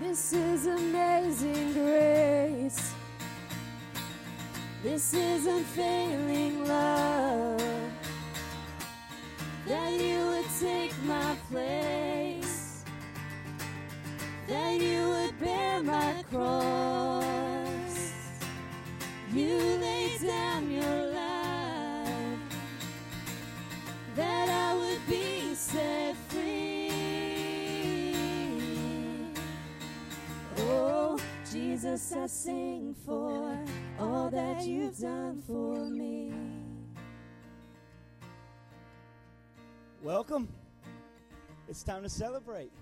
This is amazing grace. This is unfailing love. That you would take my place. That you would bear my cross. You laid down your life. That I would be set free. Oh, Jesus, I sing for all that you've done for me. Welcome. It's time to celebrate.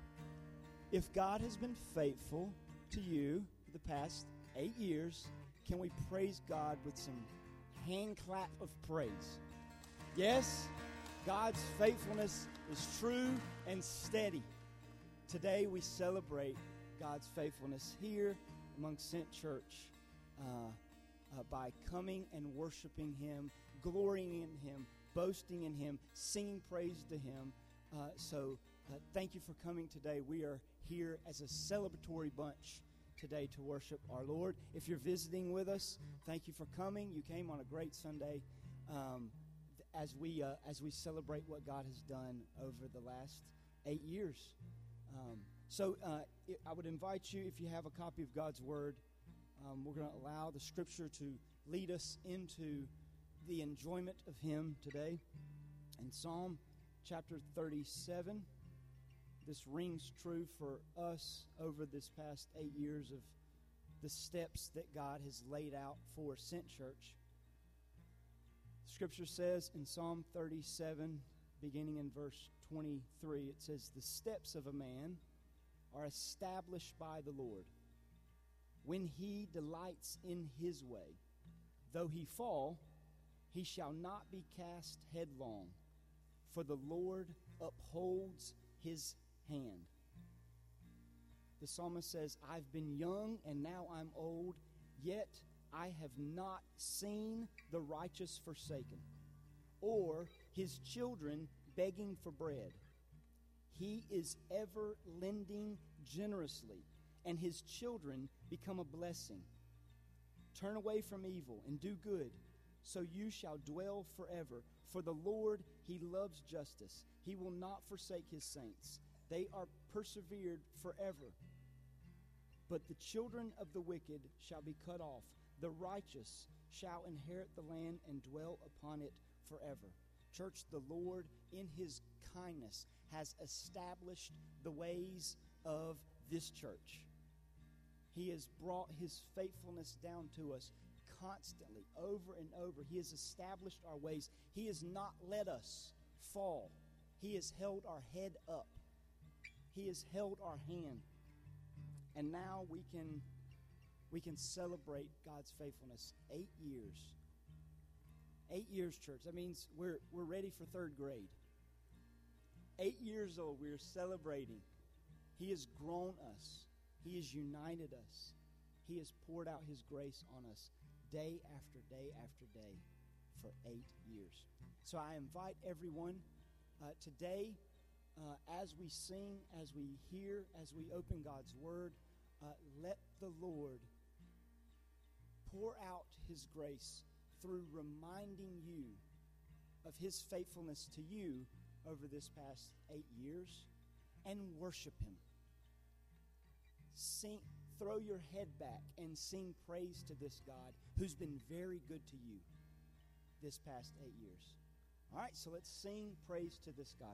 If God has been faithful to you for the past 8 years, can we praise God with some hand clap of praise? Yes, God's faithfulness is true and steady. Today we celebrate God's faithfulness here among Sent Church by coming and worshiping Him, glorying in Him, boasting in Him, singing praise to Him. So thank you for coming today. We are here as a celebratory bunch today to worship our Lord. If you're visiting with us, thank you for coming. You came on a great Sunday as we celebrate what God has done over the last 8 years. So I would invite you, if you have a copy of God's Word, we're going to allow the Scripture to lead us into the enjoyment of Him today. In Psalm chapter 37, this rings true for us over this past 8 years of the steps that God has laid out for Sent Church. Scripture says in Psalm 37, beginning in verse 23, it says, "The steps of a man are established by the Lord. When he delights in his way, though he fall, he shall not be cast headlong, for the Lord upholds his hand." The psalmist says, "I've been young and now I'm old, yet I have not seen the righteous forsaken, or his children begging for bread. He is ever lending generously, and his children become a blessing. Turn away from evil and do good, so you shall dwell forever. For the Lord, He loves justice. He will not forsake His saints. They are persevered forever. But the children of the wicked shall be cut off. The righteous shall inherit the land and dwell upon it forever." Church, the Lord, in His kindness, has established the ways of this church. He has brought His faithfulness down to us constantly, over and over. He has established our ways. He has not let us fall. He has held our head up. He has held our hand. And now we can celebrate God's faithfulness. 8 years. 8 years, church. That means we're ready for third grade. 8 years old, we're celebrating. He has grown us. He has united us. He has poured out His grace on us day after day after day for 8 years. So I invite everyone today, as we sing, as we hear, as we open God's Word, let the Lord pour out His grace through reminding you of His faithfulness to you over this past 8 years, and worship Him. Sing, throw your head back and sing praise to this God who's been very good to you this past 8 years. All right, so let's sing praise to this God.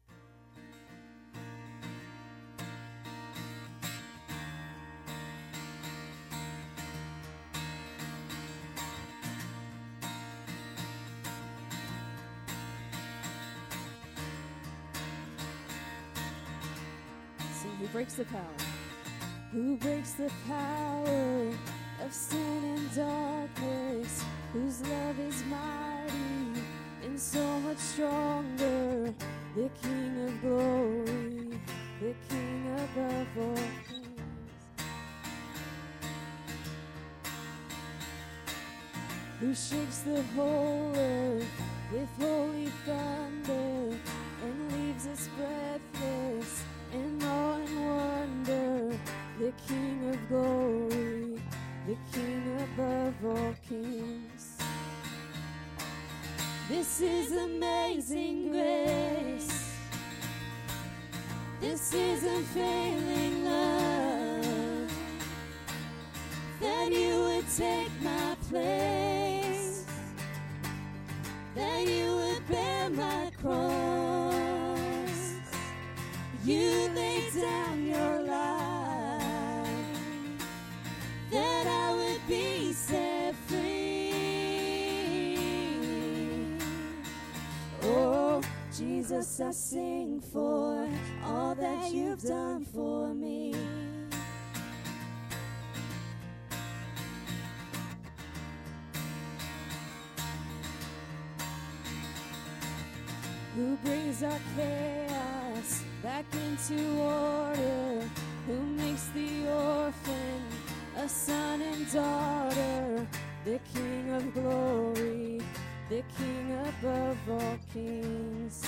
See, who breaks the power? Who breaks the power of sin and darkness? Whose love is mighty and so much stronger? The King of glory, the King above all kings. Who shakes the whole earth with holy thunder and leaves us breathless in awe and wonder. the King of glory, the King above all kings. This is amazing grace. This is unfailing love, that you would take my place, that you would bear my cross. You laid down your life, that I would be set free. Oh, Jesus, I sing for all that you've done for me. Who brings our chaos back into order, who makes the orphan a son and daughter, the King of glory, the King above all kings.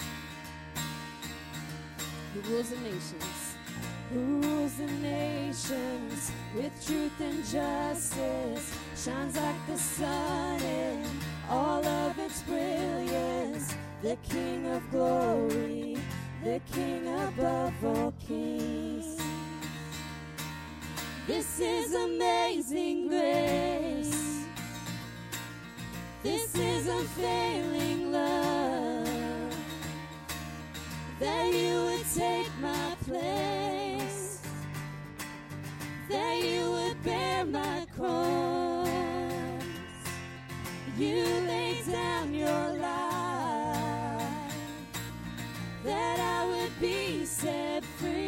Who rules the nations, who rules the nations with truth and justice, shines like the sun in all of its brilliance, the King of glory, the King above all kings. This is amazing grace. This is unfailing love, that you would take my place, that you would bear my cross. You laid down your life, that I would be set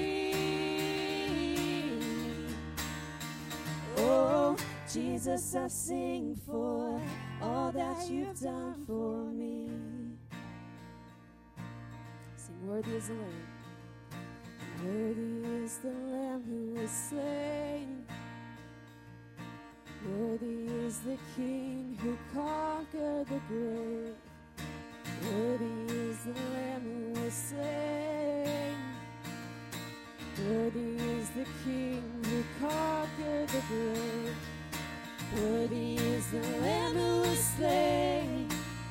free. Oh, Jesus, I sing for all that you've done for me. Sing, worthy is the Lamb. Worthy is the Lamb who was slain. Worthy is the King who conquered the grave. Worthy is the Lamb who was slain. Worthy is the King who conquered the grave. Worthy is the Lamb who was slain.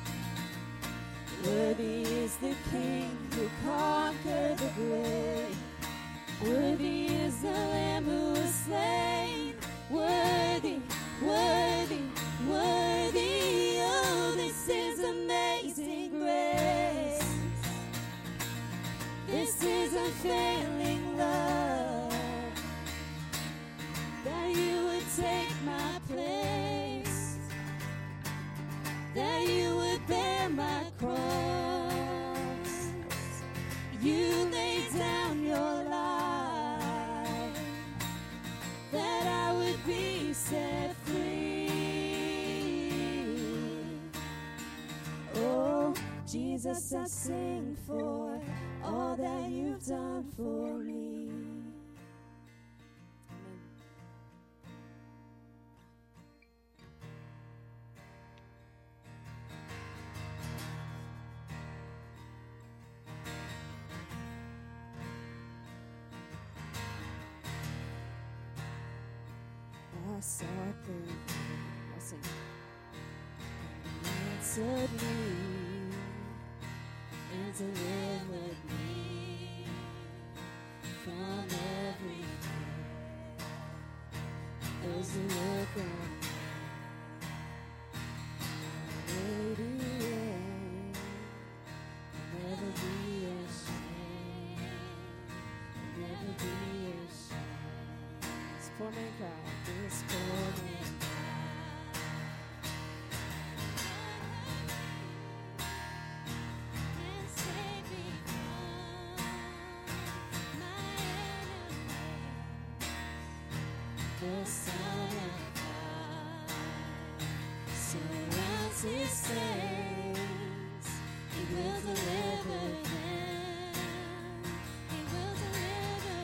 Worthy is the King who conquered the grave. Worthy is the Lamb who was slain. Worthy, worthy, worthy. Oh, this is amazing grace. This is unfailing love, that you would take my place, that you would bear my cross. You laid down your life, that I would be set free. Oh, Jesus, I sing for all that you've done for me. Amen. I sought the Lord. I'll sing. He answered me and delivered me from every fear. Those who look on radiant, never be ashamed, never be ashamed. This poor man cried, this poor man the Son of God surrounds his saints. He will deliver them. He will deliver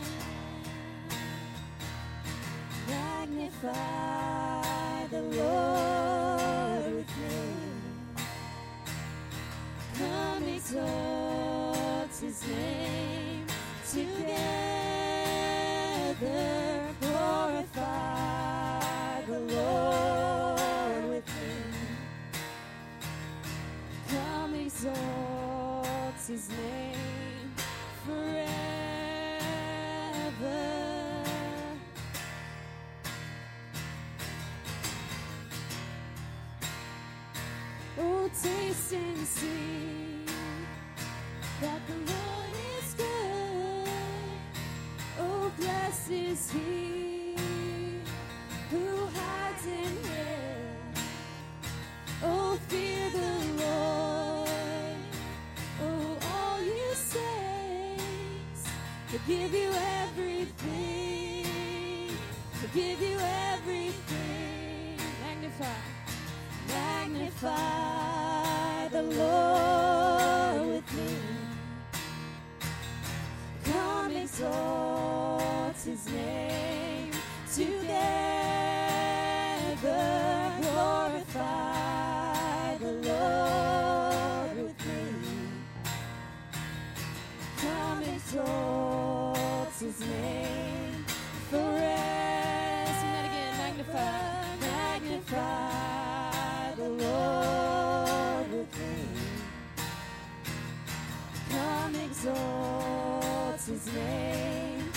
them. Magnify the Lord with me. Come exalt his name together. exalt his name forever. Oh, taste and see that the Lord is good. Oh, blessed is he who hides in him. Oh, fear the Lord. Oh, all you saints, he'll give you everything. He'll give you everything. Magnify the Lord with me. Come exalt his name together. Glorify the Lord with me. Come exalt his name forever. Sing that again. Magnify the Lord with me. Come exalt his name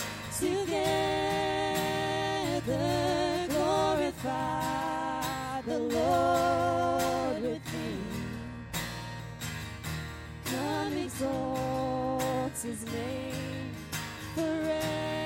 together. Glorify the Lord with me. Come exalt his name forever.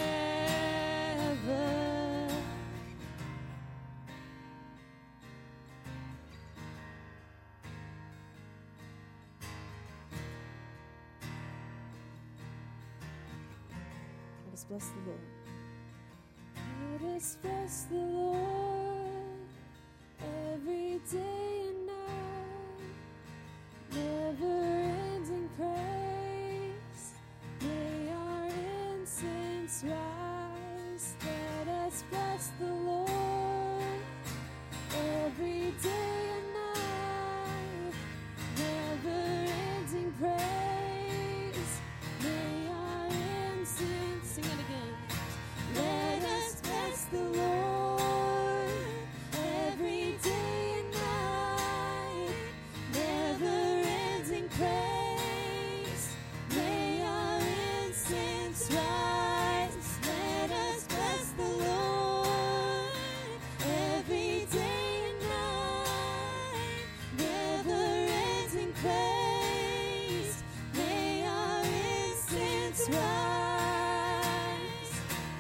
Let us bless the Lord. Let us bless the Lord every day and night. Never-ending praise, may our incense rise. Let us bless the Lord every day and night. Never-ending praise, may our incense. Sing it again. Let us bless the Lord every day and night. Never-ending praise, may our incense rise. Let us bless the Lord every day and night. Never-ending praise, may our incense rise.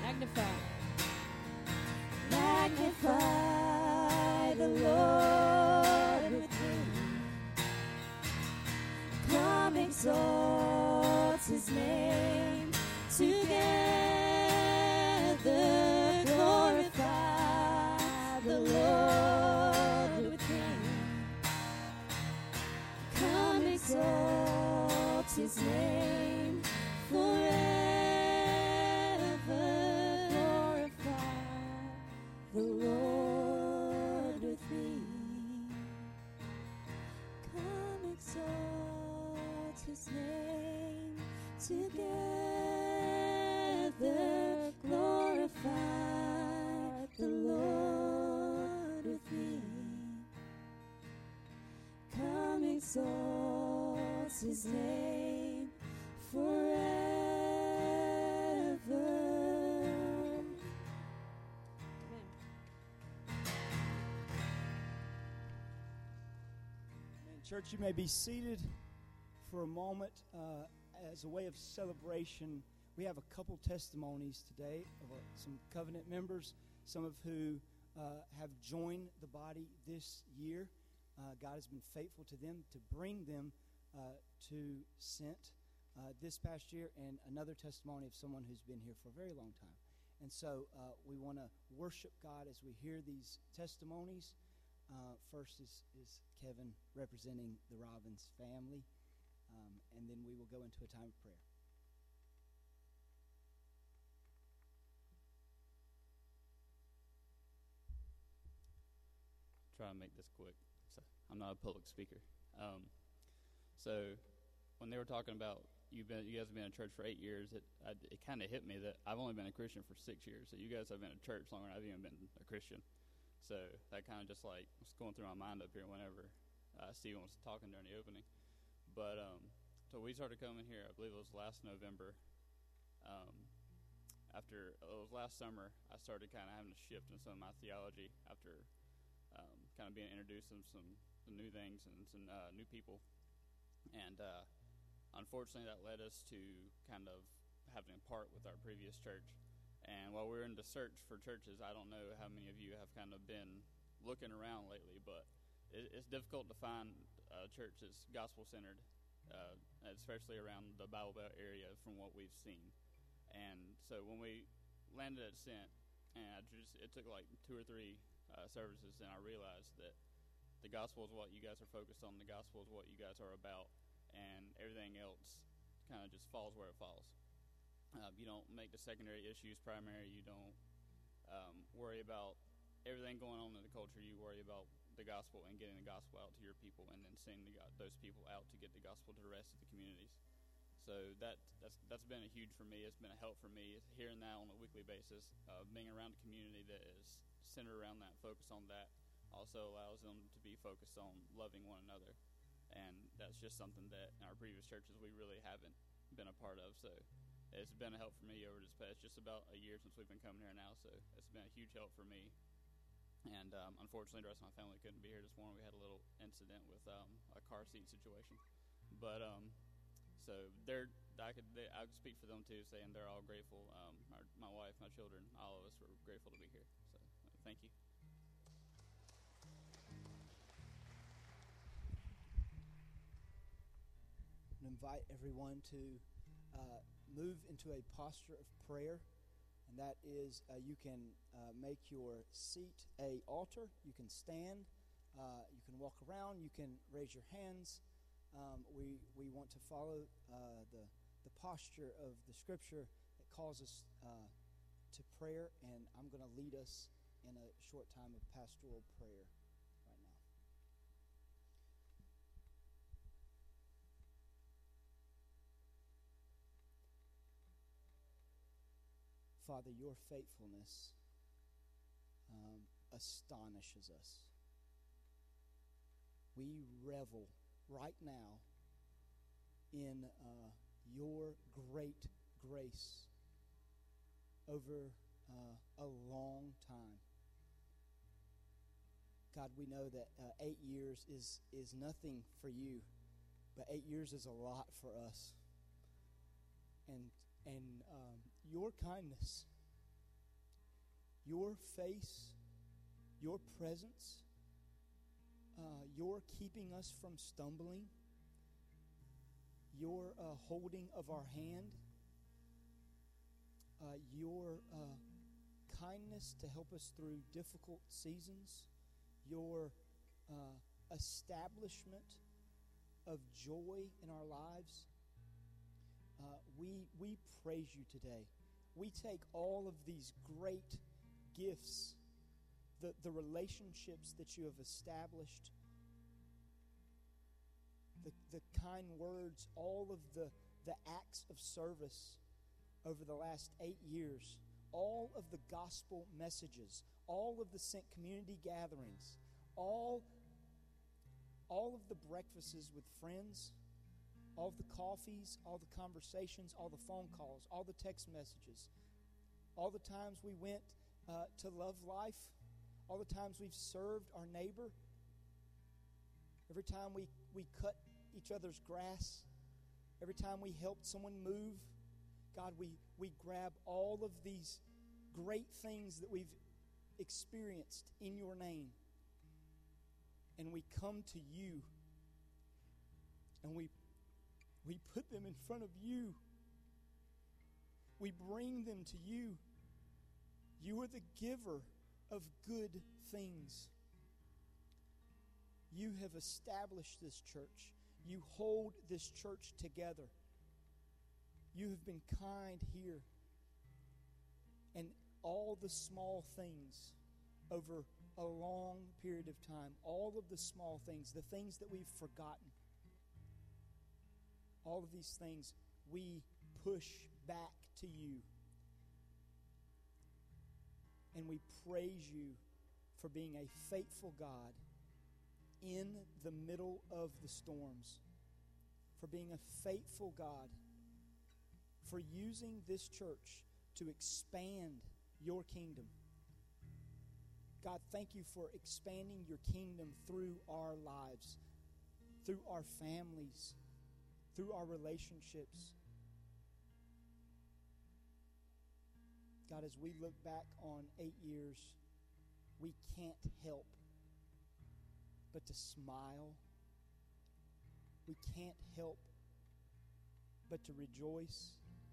Magnify the Lord with me. Come exalt his name together. Glorify the Lord with me. Come exalt his name forever. Glorify the Lord with me. Come exalt his name together. Glorify the Lord with me. Come exalt his name forever. Church, you may be seated for a moment. As a way of celebration, we have a couple testimonies today of some covenant members, some of who have joined the body this year. God has been faithful to them to bring them to Sent this past year, and another testimony of someone who's been here for a very long time. And so we want to worship God as we hear these testimonies. First is Kevin representing the Robbins family, and then we will go into a time of prayer. Try and make this quick. So I'm not a public speaker. So when they were talking about you guys have been in church for 8 years, it kind of hit me that I've only been a Christian for 6 years. So you guys have been in church longer than I've even been a Christian. So that kind of just like was going through my mind up here whenever Stephen was talking during the opening. But so we started coming here, I believe it was last November. After it was last summer, I started kind of having a shift in some of my theology after kind of being introduced to some new things and some new people. And unfortunately, that led us to kind of having to part with our previous church. And while we're in the search for churches, I don't know how many of you have kind of been looking around lately, but it's difficult to find a church that's gospel-centered, especially around the Bible Belt area from what we've seen. And so when we landed at Sent, and it took like 2 or 3 services, and I realized that the gospel is what you guys are focused on, the gospel is what you guys are about, and everything else kind of just falls where it falls. You don't make the secondary issues primary. You don't worry about everything going on in the culture. You worry about the gospel and getting the gospel out to your people, and then sending those people out to get the gospel to the rest of the communities. So that's been a huge for me. It's been a help for me hearing that on a weekly basis. Being around a community that is centered around that, focused on that, also allows them to be focused on loving one another. And that's just something that in our previous churches we really haven't been a part of. So it's been a help for me over this past just about a year since we've been coming here now. So it's been a huge help for me. And unfortunately, the rest of my family couldn't be here this morning. We had a little incident with a car seat situation. But so I could speak for them too, saying they're all grateful. My wife, my children, all of us were grateful to be here. So thank you. I invite everyone to move into a posture of prayer, and that is you can make your seat a altar. You can stand. You can walk around. You can raise your hands. We want to follow the posture of the Scripture that calls us to prayer, and I'm going to lead us in a short time of pastoral prayer right now. Father, your faithfulness astonishes us. We revel right now in your great grace over a long time. God, we know that 8 years is nothing for you, but 8 years is a lot for us. And your kindness, your face, your presence, your keeping us from stumbling, your holding of our hand, your kindness to help us through difficult seasons, your establishment of joy in our lives. We praise you today. We take all of these great gifts, the relationships that you have established, the kind words, all of the acts of service over the last 8 years, all of the gospel messages, all of the Sent community gatherings, all of the breakfasts with friends, all of the coffees, all the conversations, all the phone calls, all the text messages, all the times we went to Love Life, all the times we've served our neighbor, every time we cut each other's grass, every time we helped someone move. God, we grab all of these great things that we've experienced in your name, and we come to you, and we put them in front of you. We bring them to you. You are the giver of good things. You have established this church. You hold this church together. You have been kind here. And all the small things over a long period of time, all of the small things, the things that we've forgotten, all of these things we push back to you. And we praise you for being a faithful God in the middle of the storms. for being a faithful God, for using this church to expand your kingdom. God, thank you for expanding your kingdom through our lives, through our families, through our relationships. God, as we look back on 8 years, we can't help but to smile. We can't help but to rejoice,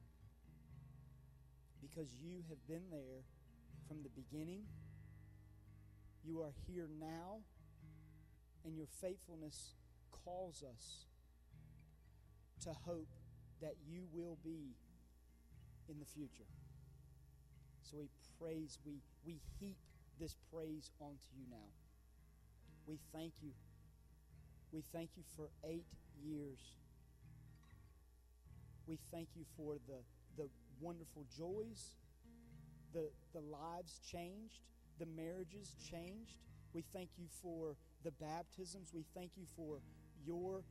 because you have been there from the beginning. You are here now, and your faithfulness calls us to hope that you will be in the future. So we heap this praise onto you now. We thank you. We thank you for 8 years. We thank you for the wonderful joys, the lives changed, the marriages changed. We thank you for the baptisms. We thank you for your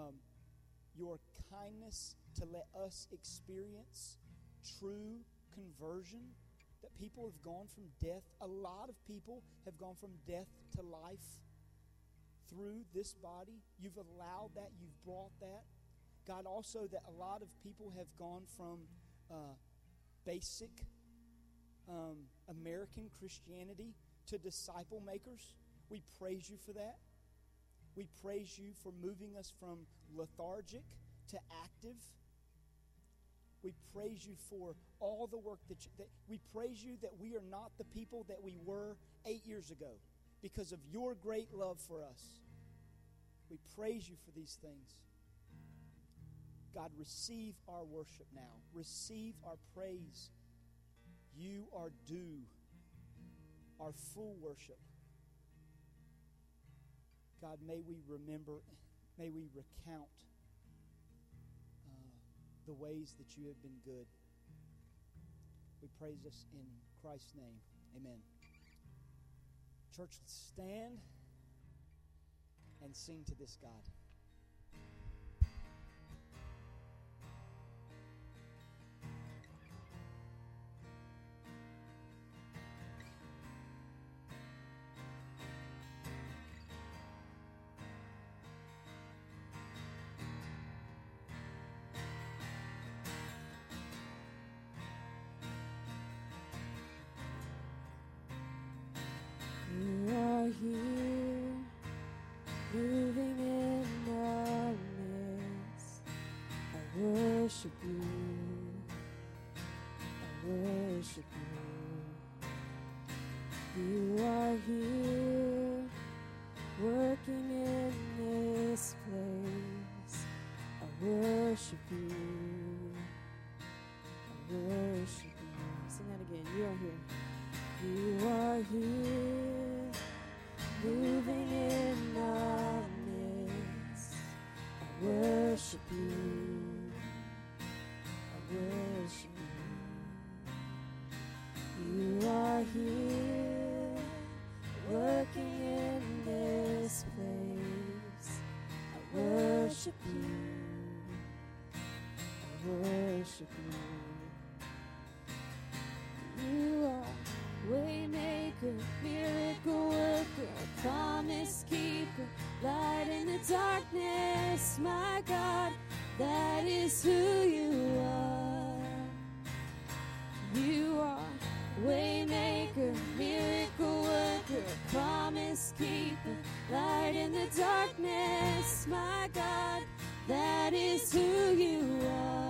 kindness to let us experience true conversion, that people have gone from death. A lot of people have gone from death to life through this body. You've allowed that. You've brought that. God, also that a lot of people have gone from basic American Christianity to disciple makers. We praise you for that. We praise you for moving us from lethargic to active. We praise you for all the work that we praise you that we are not the people that we were 8 years ago because of your great love for us. We praise you for these things. God, receive our worship now. Receive our praise. You are due our full worship. God, may we remember, may we recount the ways that you have been good. We praise us in Christ's name. Amen. Church, let's stand and sing to this God. You are here, moving in our midst. I worship you. I worship you. You are here, working in this place. I worship you. I worship you. Sing that again. You are here. You are here, moving in our midst. I worship you. I worship you. You are here, working in this place. I worship you. I worship you. You are Waymaker, miracle worker, promise keeper, light in the darkness, my God, that is who you are. You are Waymaker, miracle worker, promise keeper, light in the darkness, my God, that is who you are.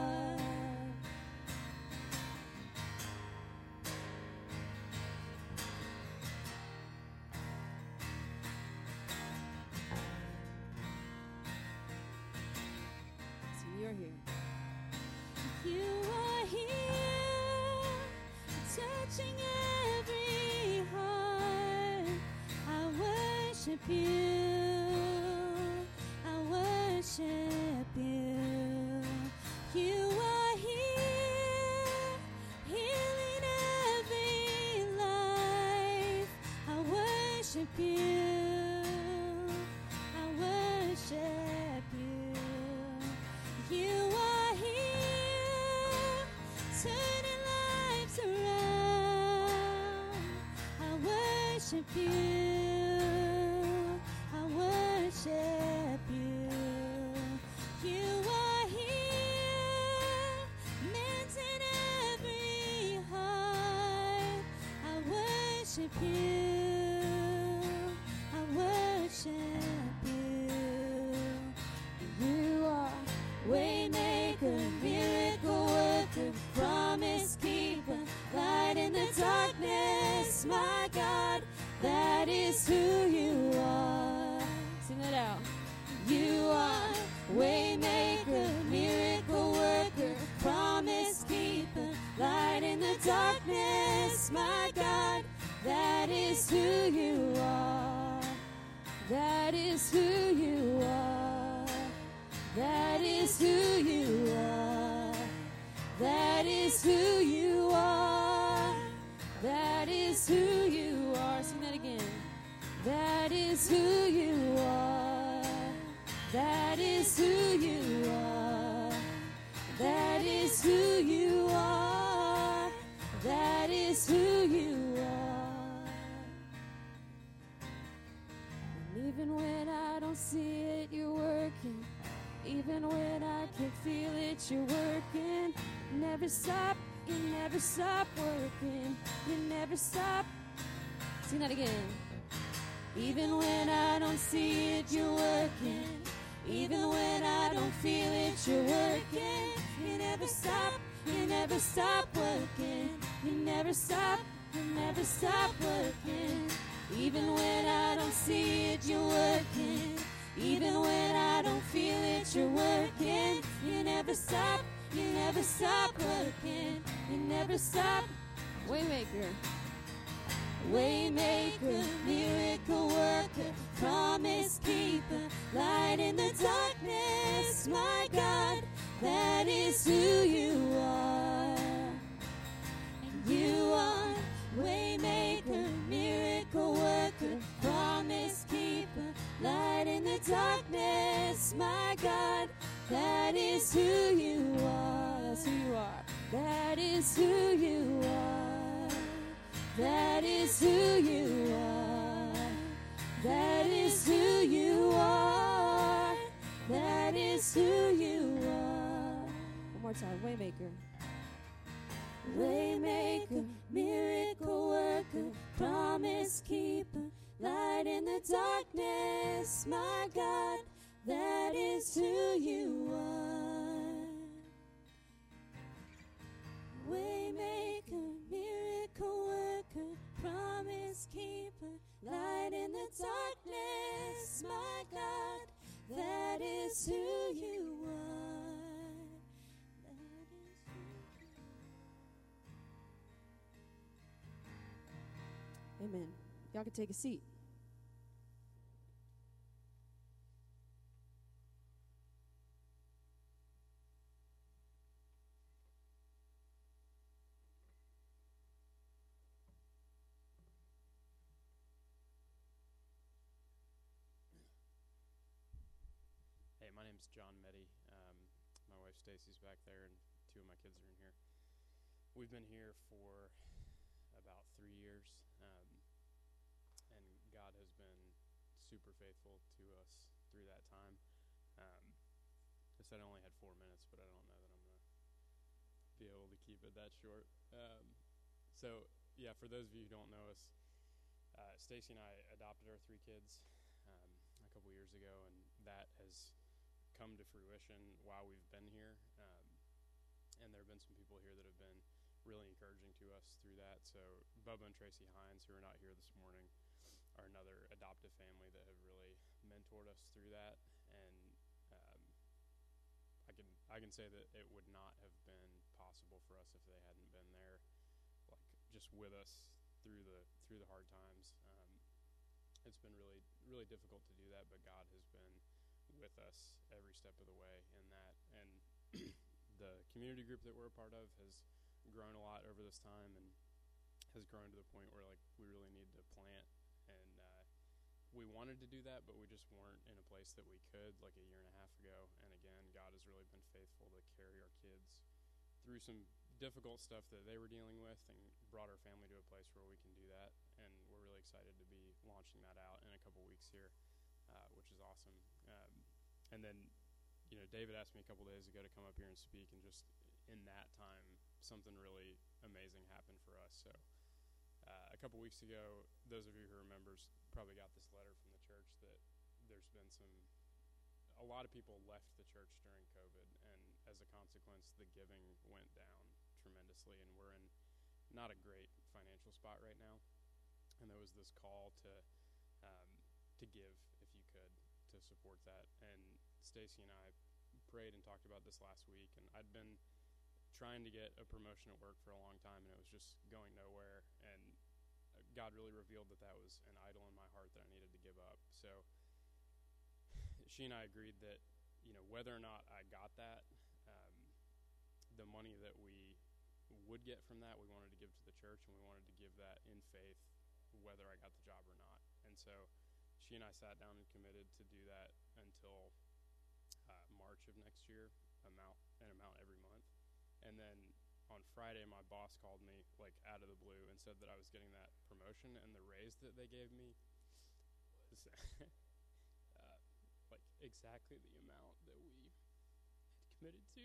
You're here. You are here, touching every heart. I worship you. I worship you. You are here, healing every life. I worship you. I worship you. worship you. I worship you. You are waymaker, miracle worker, promise keeper, light in the darkness, my God, that is who you are. Sing it out. You are waymaker, miracle worker, promise keeper, light in the darkness, my God, that is who you are. That is who you are. That is who you are. That is who you are. That is who you are. Sing that again. That is who you are. That is who you are. That is who you are. That is who you are. And even when I don't see it, you're working. Even when I can feel it, you're working. Never stop, you never stop working. You never stop. Sing that again. Even when I don't see it, you're working. Even when I don't feel it, you're working. You never stop, you never stop working. You never stop, you never stop working. Even when I don't see it, you're working. Even when I don't feel it, you're working. You never stop, you never stop working. You never stop. Waymaker. Waymaker, miracle worker, promise keeper, light in the darkness, my God, that is who you are. And you are waymaker, miracle worker, promise keeper, light in the darkness, my God, that is who you are. That's who you are. That is who you are. That is who you are. That is who you are. That is who you are. One more time. Waymaker. Waymaker, miracle worker, promise keeper, light in the darkness, my God, that is who you are. Waymaker, miracle worker, promise keeper, light in the darkness, my God, that is who you are. That is who you are. Amen. Y'all can take a seat. Hey, my name's John Meddy. My wife Stacy's back there, and 2 of my kids are in here. We've been here for about 3 years, and God has been super faithful to us through that time. I said I only had 4 minutes, but I don't know that I'm going to be able to keep it that short. So, for those of you who don't know us, Stacy and I adopted our 3 kids a couple years ago, and that has come to fruition while we've been here, and there have been some people here that have been really encouraging to us through that. So Bubba and Tracy Hines, who are not here this morning, are another adoptive family that have really mentored us through that, and I can say that it would not have been possible for us if they hadn't been there, like just with us through the hard times. It's been really, really difficult to do that, but God has been with us every step of the way in that. And the community group that we're a part of has grown a lot over this time, and has grown to the point where like we really need to plant. And we wanted to do that, but we just weren't in a place that we could like a year and a half ago. And again, God has really been faithful to carry our kids through some difficult stuff that they were dealing with, and brought our family to a place where we can do that. And we're really excited to be launching that out in a couple weeks here, which is awesome. And then, David asked me a couple days ago to come up here and speak, and just in that time, something really amazing happened for us. So A couple weeks ago, those of you who are members probably got this letter from the church that there's been a lot of people left the church during COVID, and as a consequence, the giving went down tremendously, and we're in not a great financial spot right now. And there was this call to give, if you could, to support that. And Stacy and I prayed and talked about this last week, and I'd been trying to get a promotion at work for a long time, and it was just going nowhere. And God really revealed that was an idol in my heart that I needed to give up. So she and I agreed that, whether or not I got that, the money that we would get from that, we wanted to give to the church, and we wanted to give that in faith, whether I got the job or not. And so she and I sat down and committed to do that until March of next year, an amount every month. And then on Friday, my boss called me, out of the blue, and said that I was getting that promotion, and the raise that they gave me was exactly the amount that we had committed to,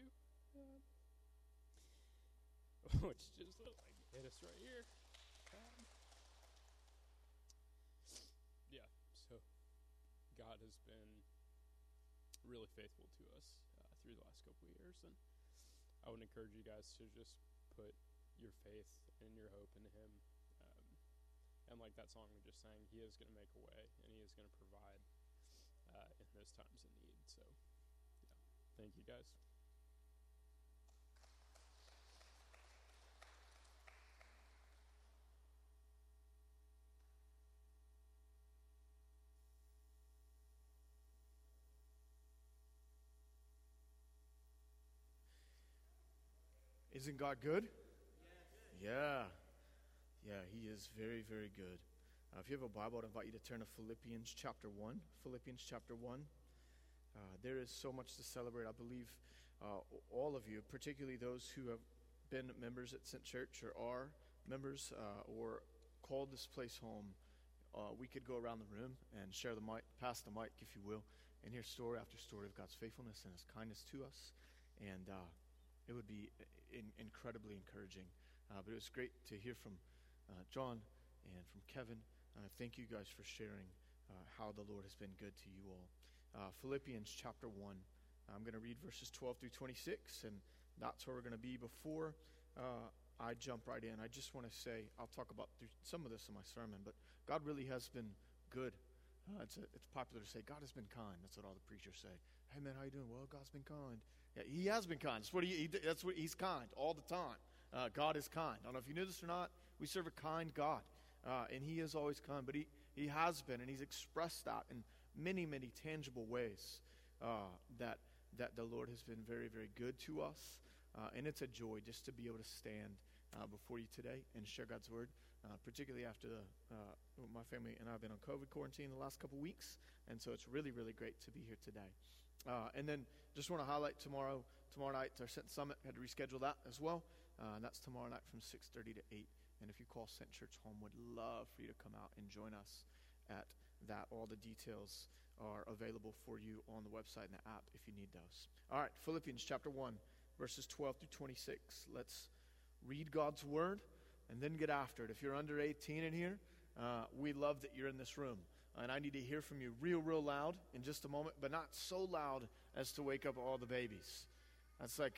which just hit us right here. So God has been really faithful to us through the last couple of years, and I would encourage you guys to just put your faith and your hope into Him. And like that song we just sang, He is going to make a way, and He is going to provide in those times of need. So, thank you guys. Isn't God good? Yeah. Yeah, He is very, very good. If you have a Bible, I'd invite you to turn to Philippians chapter 1. Philippians chapter 1. There is so much to celebrate. I believe all of you, particularly those who have been members at St. Church or are members or called this place home, we could go around the room and share the mic, pass the mic, if you will, and hear story after story of God's faithfulness and His kindness to us. And it would be incredibly encouraging. But it was great to hear from John and from Kevin. Thank you guys for sharing how the Lord has been good to you all. Philippians chapter 1. I'm going to read verses 12 through 26, and that's where we're going to be. Before I jump right in, I just want to say, I'll talk about some of this in my sermon, but God really has been good. It's popular to say, God has been kind. That's what all the preachers say. Hey, man, how you doing? Well, God's been kind. Yeah, He has been kind. That's what He's kind all the time. God is kind. I don't know if you knew this or not. We serve a kind God, and He is always kind. But He has been, and He's expressed that in many, many tangible ways. That the Lord has been very, very good to us, and it's a joy just to be able to stand before you today and share God's word. Particularly after my family and I have been on COVID quarantine the last couple weeks, and so it's really, really great to be here today. And then just want to highlight tomorrow night, our St. Summit, had to reschedule that as well. And that's tomorrow night from 6:30 to 8. And if you call St. Church home, would love for you to come out and join us at that. All the details are available for you on the website and the app if you need those. All right, Philippians chapter 1, verses 12 through 26. Let's read God's word and then get after it. If you're under 18 in here, we love that you're in this room. And I need to hear from you real loud in just a moment, but not so loud as to wake up all the babies. That's I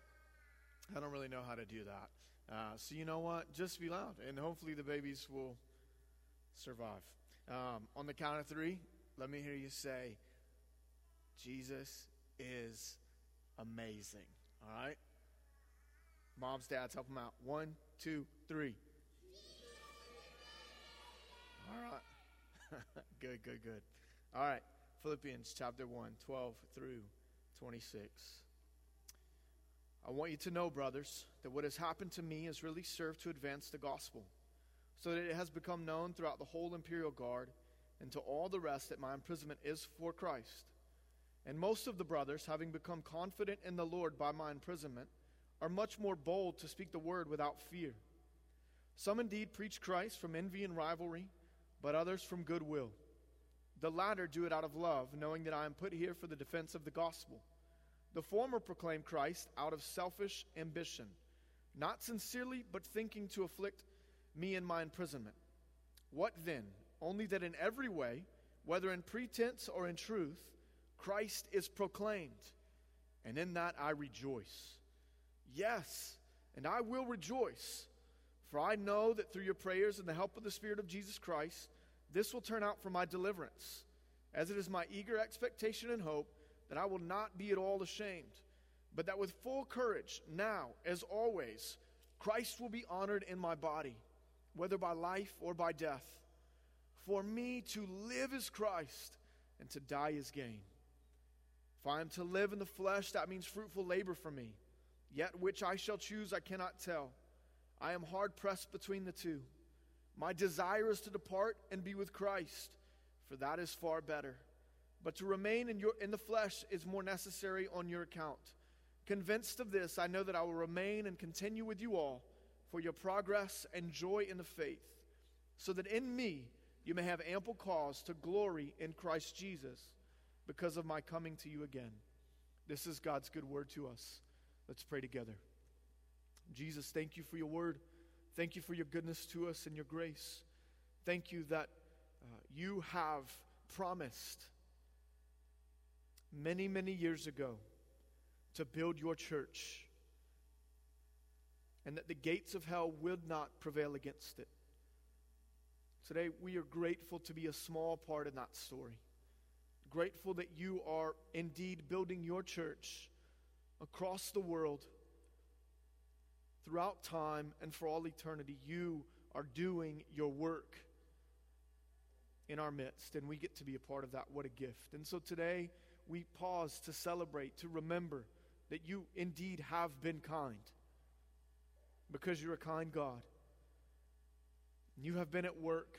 don't really know how to do that. So you know what? Just be loud, and hopefully the babies will survive. On the count of 3, let me hear you say, Jesus is amazing. All right? Moms, dads, help them out. 1, 2, 3. All right. Good. All right. Philippians chapter 1, 12 through 26. I want you to know, brothers, that what has happened to me has really served to advance the gospel, so that it has become known throughout the whole imperial guard and to all the rest that my imprisonment is for Christ. And most of the brothers, having become confident in the Lord by my imprisonment, are much more bold to speak the word without fear. Some indeed preach Christ from envy and rivalry, but others from goodwill. The latter do it out of love, knowing that I am put here for the defense of the gospel. The former proclaim Christ out of selfish ambition, not sincerely, but thinking to afflict me in my imprisonment. What then? Only that in every way, whether in pretense or in truth, Christ is proclaimed, and in that I rejoice. Yes, and I will rejoice, for I know that through your prayers and the help of the Spirit of Jesus Christ, this will turn out for my deliverance, as it is my eager expectation and hope that I will not be at all ashamed, but that with full courage, now, as always, Christ will be honored in my body, whether by life or by death. For me to live is Christ, and to die is gain. If I am to live in the flesh, that means fruitful labor for me. Yet which I shall choose I cannot tell. I am hard pressed between the two. My desire is to depart and be with Christ, for that is far better. But to remain in the flesh is more necessary on your account. Convinced of this, I know that I will remain and continue with you all for your progress and joy in the faith, so that in me you may have ample cause to glory in Christ Jesus because of my coming to you again. This is God's good word to us. Let's pray together. Jesus, thank you for your word. Thank you for your goodness to us and your grace. Thank you that you have promised many, many years ago to build your church, and that the gates of hell would not prevail against it. Today, we are grateful to be a small part in that story. Grateful that you are indeed building your church across the world, throughout time, and for all eternity. You are doing your work in our midst, and we get to be a part of that. What a gift. And so today, we pause to celebrate, to remember that you indeed have been kind, because you're a kind God. You have been at work,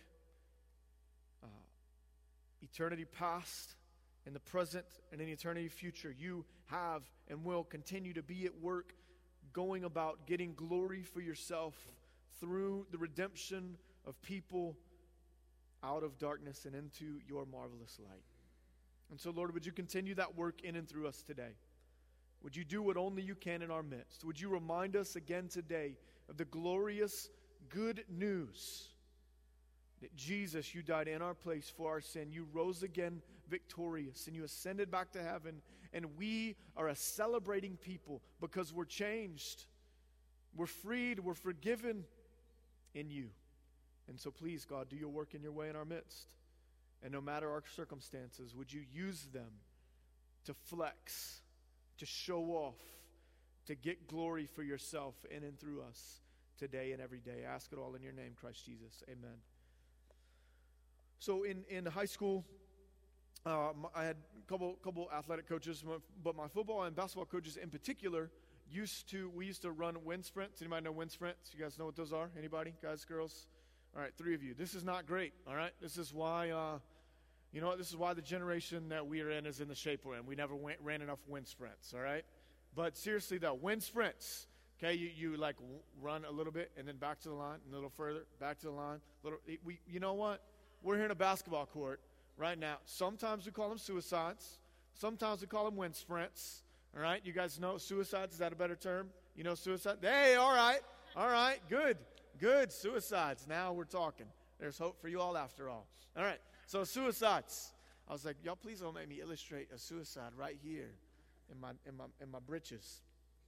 eternity past, in the present, and in eternity future. You have and will continue to be at work, going about getting glory for yourself through the redemption of people out of darkness and into your marvelous light. And so, Lord, would you continue that work in and through us today? Would you do what only you can in our midst? Would you remind us again today of the glorious good news that Jesus, you died in our place for our sin. You rose again victorious, and you ascended back to heaven, and we are a celebrating people because we're changed. We're freed. We're forgiven in you. And so please, God, do your work in your way in our midst. And no matter our circumstances, would you use them to flex, to show off, to get glory for yourself in and through us today and every day. I ask it all in your name, Christ Jesus. Amen. So in high school, I had a couple athletic coaches, but my football and basketball coaches in particular we used to run wind sprints. Anybody know wind sprints? You guys know what those are? Anybody? Guys, girls? All right, 3 of you. This is not great, all right? This is why, this is why the generation that we are in is in the shape we're in. We never ran enough wind sprints, all right? But seriously, though, wind sprints, okay? You like run a little bit and then back to the line, and a little further, back to the line. You know what? We're here in a basketball court right now. Sometimes we call them suicides. Sometimes we call them wind sprints, all right? You guys know suicides? Is that a better term? You know suicide? Hey, all right, good. Good, suicides. Now we're talking. There's hope for you all after all. All right, so suicides. I was like, y'all please don't make me illustrate a suicide right here in my britches.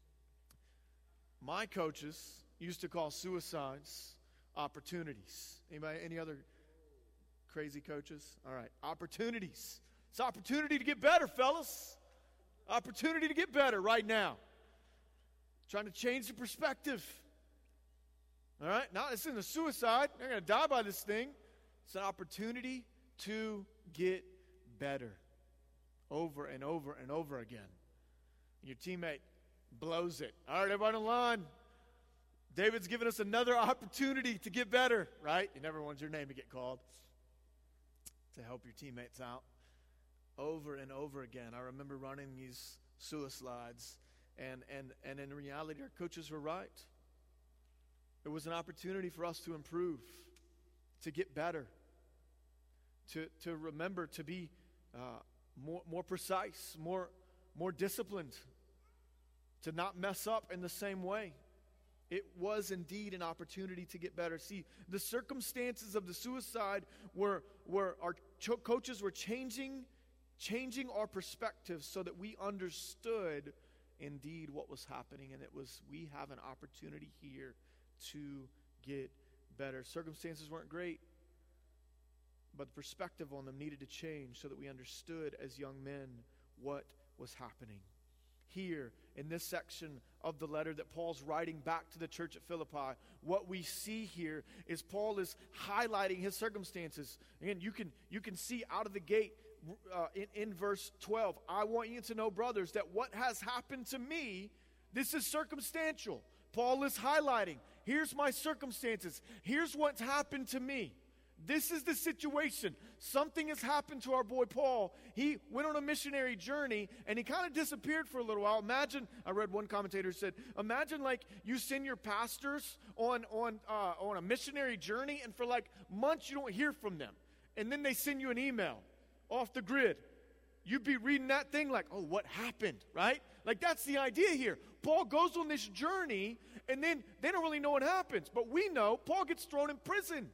My coaches used to call suicides opportunities. Anybody, any other crazy coaches? All right, opportunities. It's opportunity to get better, fellas. Opportunity to get better right now. Trying to change the perspective. All right? Now, this isn't a suicide. They're going to die by this thing. It's an opportunity to get better over and over and over again. Your teammate blows it. All right, everybody in line. David's given us another opportunity to get better, right? You never want your name to get called to help your teammates out. Over and over again. I remember running these suicides, and in reality, our coaches were right. It was an opportunity for us to improve, to get better, to remember to be more precise, more disciplined, to not mess up in the same way. It was indeed an opportunity to get better. See, the circumstances of the suicide were our coaches were changing our perspective so that we understood indeed what was happening. And it was, we have an opportunity here to get better. Circumstances weren't great, but the perspective on them needed to change so that we understood as young men what was happening. Here, in this section of the letter that Paul's writing back to the church at Philippi, what we see here is Paul is highlighting his circumstances. Again, you can see out of the gate in verse 12, I want you to know, brothers, that what has happened to me, this is circumstantial. Paul is highlighting, here's my circumstances. Here's what's happened to me. This is the situation. Something has happened to our boy Paul. He went on a missionary journey, and he kind of disappeared for a little while. Imagine, I read one commentator said, imagine like you send your pastors on a missionary journey, and for like months you don't hear from them. And then they send you an email off the grid. You'd be reading that thing like, oh, what happened, right? Like that's the idea here. Paul goes on this journey, and then they don't really know what happens. But we know Paul gets thrown in prison.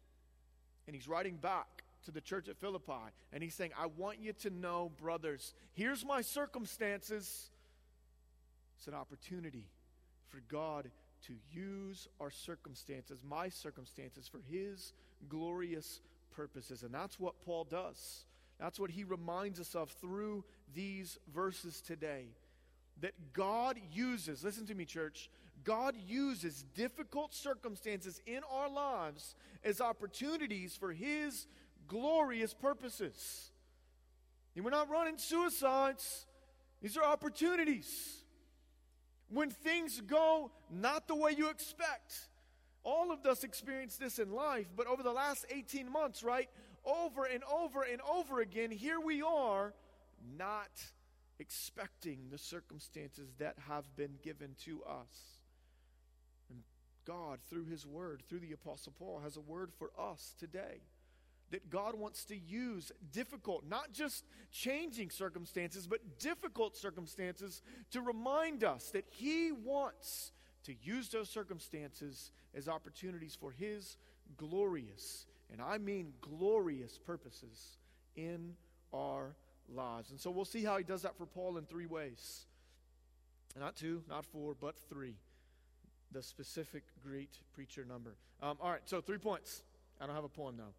And he's writing back to the church at Philippi, and he's saying, I want you to know, brothers, here's my circumstances. It's an opportunity for God to use our circumstances, my circumstances, for his glorious purposes. And that's what Paul does. That's what he reminds us of through these verses today. That God uses, listen to me, church, God uses difficult circumstances in our lives as opportunities for his glorious purposes. And we're not running suicides. These are opportunities. When things go not the way you expect. All of us experience this in life, but over the last 18 months, right? Over and over and over again, here we are, not expecting the circumstances that have been given to us. And God, through his word, through the Apostle Paul, has a word for us today. That God wants to use difficult, not just changing circumstances, but difficult circumstances to remind us that he wants to use those circumstances as opportunities for his glorious, and I mean glorious, purposes in our lives. And so we'll see how he does that for Paul in 3 ways. Not 2, not 4, but 3. The specific great preacher number. All right, so 3 points. I don't have a poem now.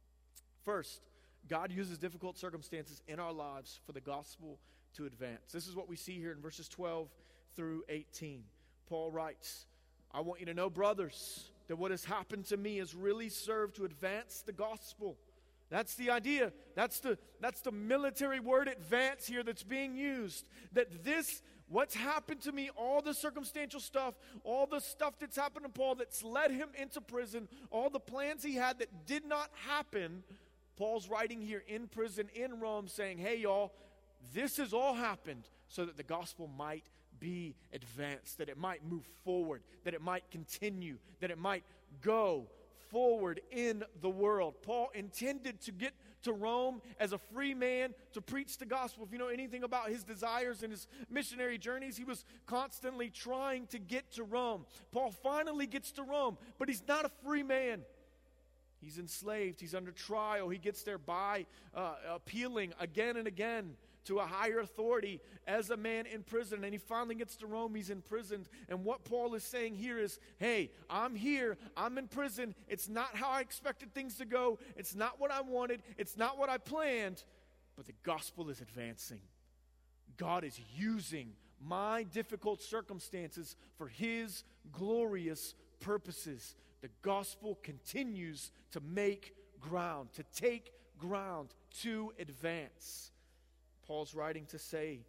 First, God uses difficult circumstances in our lives for the gospel to advance. This is what we see here in verses 12 through 18. Paul writes, I want you to know, brothers, that what has happened to me has really served to advance the gospel. That's the idea. That's the military word advance here that's being used. That this, what's happened to me, all the circumstantial stuff, all the stuff that's happened to Paul that's led him into prison, all the plans he had that did not happen, Paul's writing here in prison in Rome saying, hey y'all, this has all happened so that the gospel might be advanced, that it might move forward, that it might continue, that it might go forward in the world. Paul intended to get to Rome as a free man to preach the gospel. If you know anything about his desires and his missionary journeys, he was constantly trying to get to Rome. Paul finally gets to Rome, but he's not a free man. He's enslaved. He's under trial. He gets there by appealing again and again to a higher authority as a man in prison. And he finally gets to Rome. He's imprisoned. And what Paul is saying here is, hey, I'm here. I'm in prison. It's not how I expected things to go. It's not what I wanted. It's not what I planned. But the gospel is advancing. God is using my difficult circumstances for his glorious purposes. The gospel continues to make ground, to take ground, to advance. Paul's writing to say,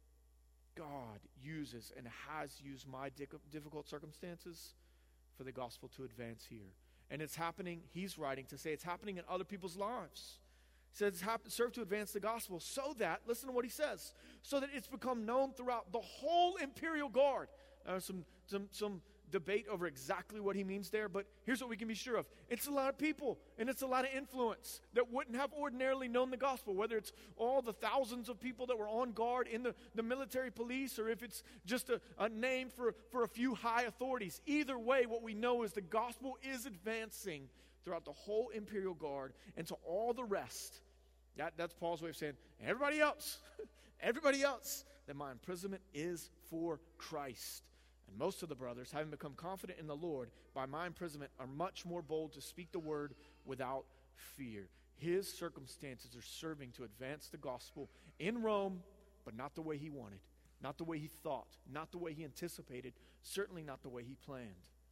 God uses and has used my difficult circumstances for the gospel to advance here. And it's happening, he's writing to say, it's happening in other people's lives. He says it's served to advance the gospel so that, listen to what he says, so that it's become known throughout the whole imperial guard. Some debate over exactly what he means there, but here's what we can be sure of. It's a lot of people, and it's a lot of influence that wouldn't have ordinarily known the gospel, whether it's all the thousands of people that were on guard in the military police, or if it's just a name for a few high authorities. Either way, what we know is the gospel is advancing throughout the whole imperial guard and to all the rest. That's Paul's way of saying, everybody else, that my imprisonment is for Christ. And most of the brothers, having become confident in the Lord by my imprisonment, are much more bold to speak the word without fear. His circumstances are serving to advance the gospel in Rome, but not the way he wanted, not the way he thought, not the way he anticipated, certainly not the way he planned.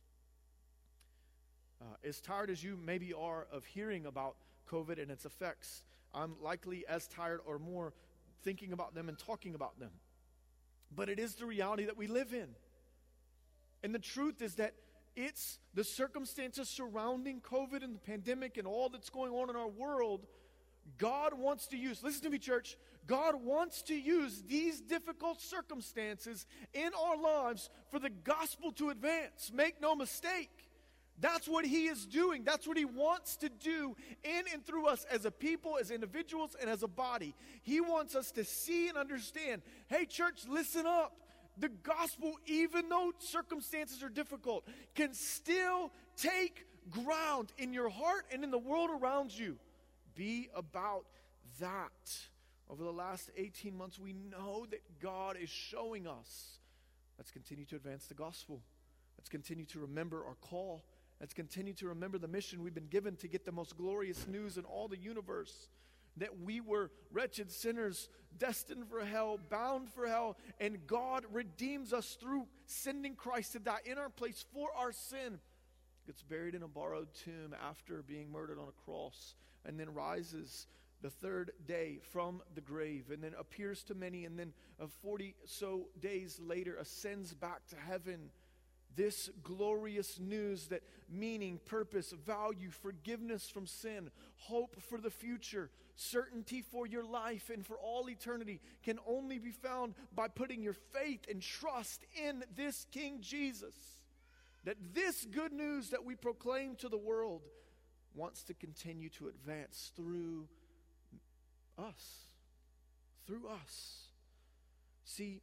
As tired as you maybe are of hearing about COVID and its effects, I'm likely as tired or more thinking about them and talking about them. But it is the reality that we live in. And the truth is that it's the circumstances surrounding COVID and the pandemic and all that's going on in our world, God wants to use. Listen to me, church. God wants to use these difficult circumstances in our lives for the gospel to advance. Make no mistake. That's what he is doing. That's what he wants to do in and through us as a people, as individuals, and as a body. He wants us to see and understand, hey, church, listen up. The gospel, even though circumstances are difficult, can still take ground in your heart and in the world around you. Be about that. Over the last 18 months, we know that God is showing us. Let's continue to advance the gospel. Let's continue to remember our call. Let's continue to remember the mission we've been given to get the most glorious news in all the universe. That we were wretched sinners, destined for hell, bound for hell, and God redeems us through sending Christ to die in our place for our sin. Gets buried in a borrowed tomb after being murdered on a cross, and then rises the third day from the grave, and then appears to many, and then 40 so days later ascends back to heaven. This glorious news that meaning, purpose, value, forgiveness from sin, hope for the future, certainty for your life and for all eternity can only be found by putting your faith and trust in this King Jesus. That this good news that we proclaim to the world wants to continue to advance through us. Through us. See,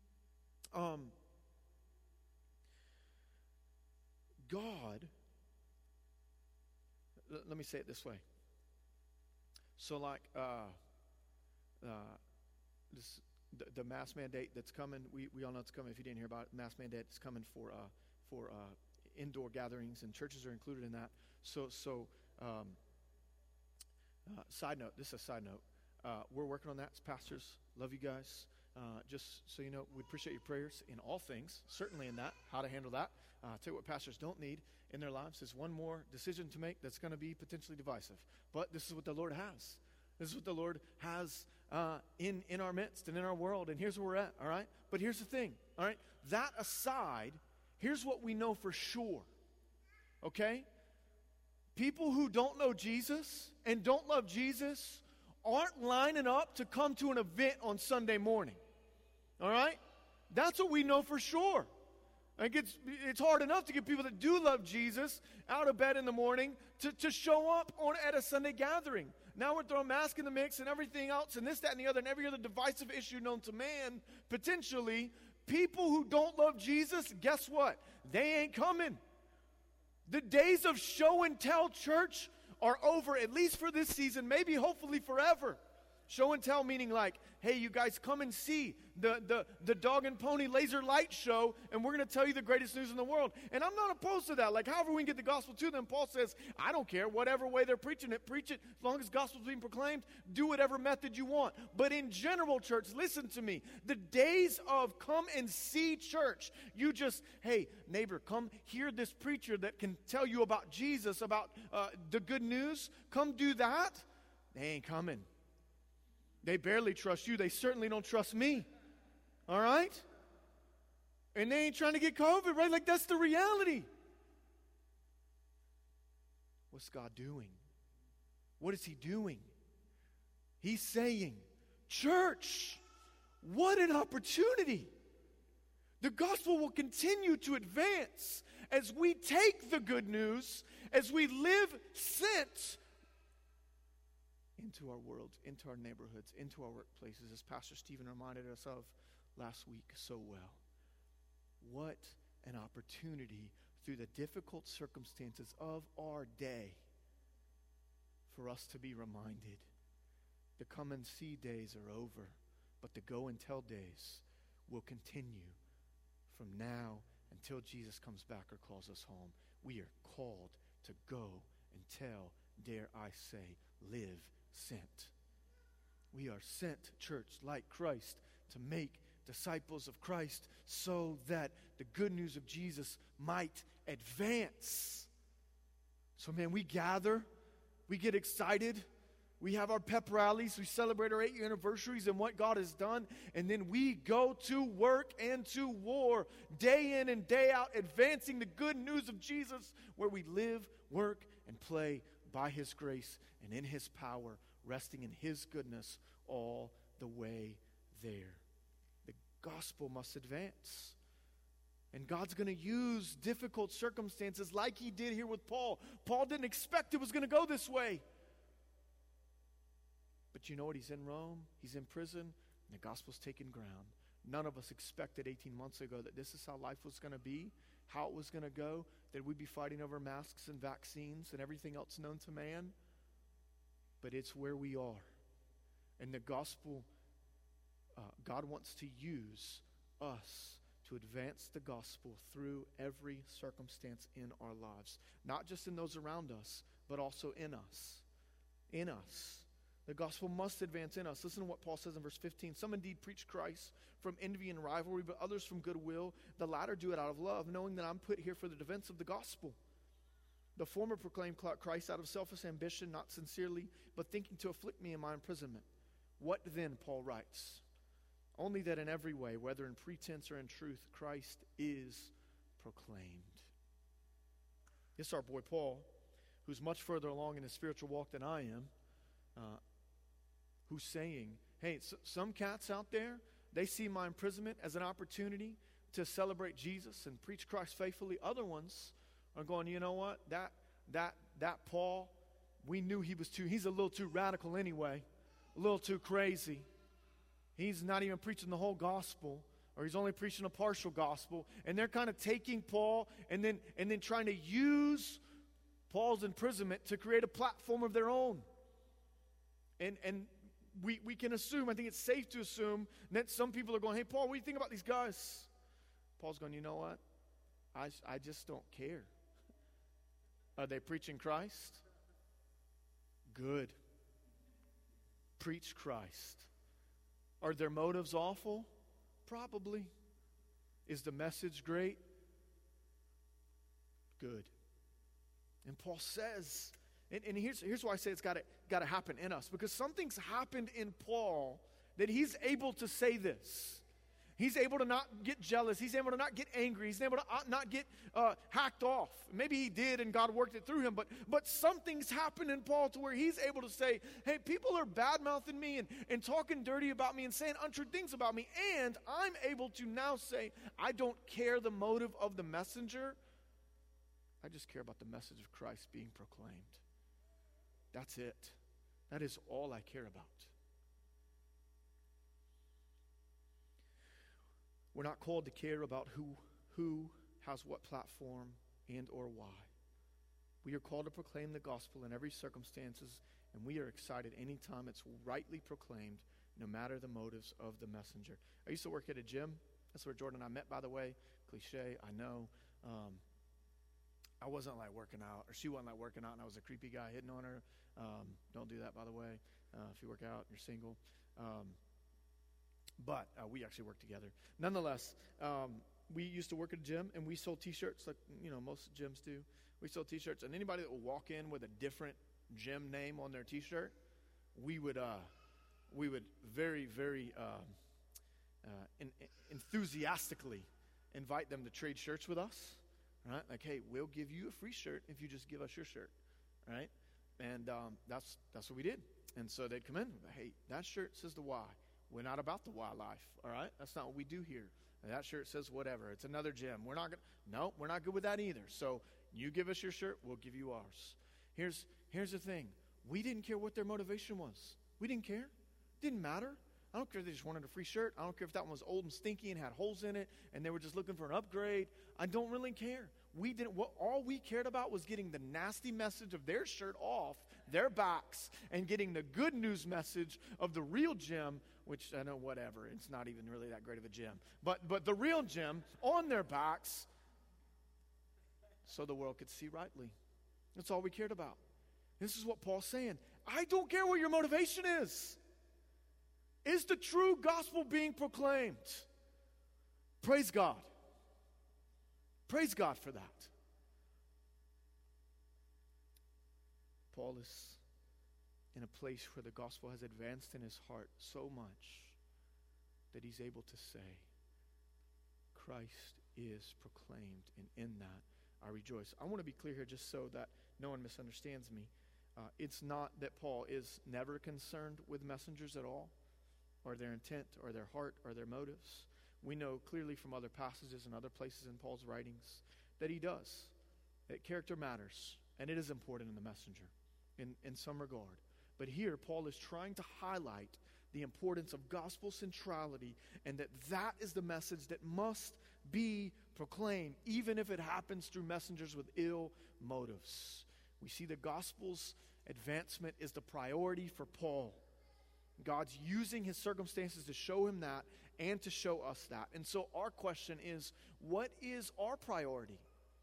God, let me say it this way. So like the mask mandate that's coming, we all know it's coming. If you didn't hear about it, the mask mandate is coming for indoor gatherings, and churches are included in that. So side note, this is a side note. We're working on that as pastors. Love you guys. Just so you know, we appreciate your prayers in all things, certainly in that, how to handle that. Tell you what pastors don't need in their lives is one more decision to make that's going to be potentially divisive. But this is what the Lord has. This is what the Lord has in our midst and in our world. And here's where we're at, all right? But here's the thing, all right? That aside, here's what we know for sure, okay? People who don't know Jesus and don't love Jesus aren't lining up to come to an event on Sunday morning, all right? That's what we know for sure. Like it's hard enough to get people that do love Jesus out of bed in the morning to show up at a Sunday gathering. Now we're throwing masks in the mix and everything else and this, that, and the other, and every other divisive issue known to man, potentially. People who don't love Jesus, guess what? They ain't coming. The days of show and tell church are over, at least for this season, maybe hopefully forever. Show and tell meaning like, hey, you guys come and see the dog and pony laser light show, and we're going to tell you the greatest news in the world. And I'm not opposed to that. Like, however we can get the gospel to them, Paul says, I don't care. Whatever way they're preaching it, preach it. As long as the gospel's being proclaimed, do whatever method you want. But in general, church, listen to me. The days of come and see church, you just, hey, neighbor, come hear this preacher that can tell you about Jesus, about the good news. Come do that. They ain't coming. They barely trust you. They certainly don't trust me. All right? And they ain't trying to get COVID, right? Like, that's the reality. What's God doing? What is he doing? He's saying, church, what an opportunity The gospel will continue to advance as we take the good news, as we live sent into our world, into our neighborhoods, into our workplaces, as Pastor Stephen reminded us of last week so well. What an opportunity through the difficult circumstances of our day for us to be reminded the come and see days are over, but the go and tell days will continue from now until Jesus comes back or calls us home. We are called to go and tell, dare I say, live sent. We are sent, church, like Christ, to make disciples of Christ so that the good news of Jesus might advance. So, man, we gather, we get excited, we have our pep rallies, we celebrate our 8-year anniversaries and what God has done, and then we go to work and to war, day in and day out, advancing the good news of Jesus, where we live, work, and play by His grace and in His power, resting in His goodness all the way there. The gospel must advance. And God's going to use difficult circumstances like He did here with Paul. Paul didn't expect it was going to go this way. But you know what? He's in Rome, he's in prison, and the gospel's taking ground. None of us expected 18 months ago that this is how life was going to be, how it was going to go, that we'd be fighting over masks and vaccines and everything else known to man. But it's where we are. And the gospel, God wants to use us to advance the gospel through every circumstance in our lives. Not just in those around us, but also in us. In us. The gospel must advance in us. Listen to what Paul says in verse 15. Some indeed preach Christ from envy and rivalry, but others from goodwill. The latter do it out of love, knowing that I'm put here for the defense of the gospel. The former proclaim Christ out of selfish ambition, not sincerely, but thinking to afflict me in my imprisonment. What then, Paul writes? Only that in every way, whether in pretense or in truth, Christ is proclaimed. This our boy Paul, who's much further along in his spiritual walk than I am, who's saying, hey, some cats out there, they see my imprisonment as an opportunity to celebrate Jesus and preach Christ faithfully. Other ones are going, you know what, that Paul, we knew he's a little too radical anyway, a little too crazy. He's not even preaching the whole gospel, or he's only preaching a partial gospel. And they're kind of taking Paul and then trying to use Paul's imprisonment to create a platform of their own. And we can assume, I think it's safe to assume, that some people are going, hey, Paul, what do you think about these guys? Paul's going, you know what? I just don't care. Are they preaching Christ? Good. Preach Christ. Are their motives awful? Probably. Is the message great? Good. And Paul says, and here's why I say it's got to happen in us, because something's happened in Paul that he's able to say this. He's able to not get jealous. He's able to not get angry. He's able to not get hacked off. Maybe he did and God worked it through him, but something's happened in Paul to where he's able to say, hey, people are bad-mouthing me and talking dirty about me and saying untrue things about me, and I'm able to now say, I don't care the motive of the messenger. I just care about the message of Christ being proclaimed. That's it. That is all I care about. We're not called to care about who has what platform and or why. We are called to proclaim the gospel in every circumstances, and we are excited anytime it's rightly proclaimed, no matter the motives of the messenger. I used to work at a gym. That's where Jordan and I met, by the way. Cliche, I know. I wasn't like working out, or she wasn't like working out, and I was a creepy guy hitting on her. Don't do that, by the way. If you work out, you're single. But we actually worked together. Nonetheless, we used to work at a gym, and we sold T-shirts like, most gyms do. We sold T-shirts, and anybody that would walk in with a different gym name on their T-shirt, we would very, very enthusiastically invite them to trade shirts with us. Right? Like, hey, we'll give you a free shirt if you just give us your shirt. Right? And that's what we did. And so they'd come in, hey, that shirt says the Y. We're not about the wildlife, all right? That's not what we do here. And that shirt says whatever. It's another gym. We're not good with that either. So you give us your shirt, we'll give you ours. Here's the thing. We didn't care what their motivation was. We didn't care. Didn't matter. I don't care if they just wanted a free shirt. I don't care if that one was old and stinky and had holes in it and they were just looking for an upgrade. I don't really care. All we cared about was getting the nasty message of their shirt off their backs and getting the good news message of the real gym, which I know whatever. It's not even really that great of a gym. But the real gym on their backs so the world could see rightly. That's all we cared about. This is what Paul's saying. I don't care what your motivation is. Is the true gospel being proclaimed? Praise God. Praise God for that. Paul is in a place where the gospel has advanced in his heart so much that he's able to say, Christ is proclaimed, and in that I rejoice. I want to be clear here just so that no one misunderstands me. It's not that Paul is never concerned with messengers at all, or their intent, or their heart, or their motives. We know clearly from other passages and other places in Paul's writings that he does. That character matters, and it is important in the messenger in some regard. But here, Paul is trying to highlight the importance of gospel centrality, and that is the message that must be proclaimed, even if it happens through messengers with ill motives. We see the gospel's advancement is the priority for Paul. God's using his circumstances to show him that and to show us that. And so our question is, what is our priority?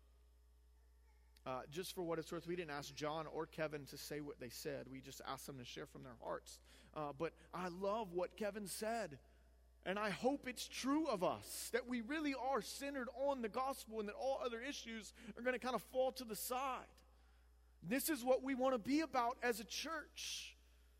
Just for what it's worth, we didn't ask John or Kevin to say what they said. We just asked them to share from their hearts. But I love what Kevin said. And I hope it's true of us, that we really are centered on the gospel and that all other issues are going to kind of fall to the side. This is what we want to be about as a church.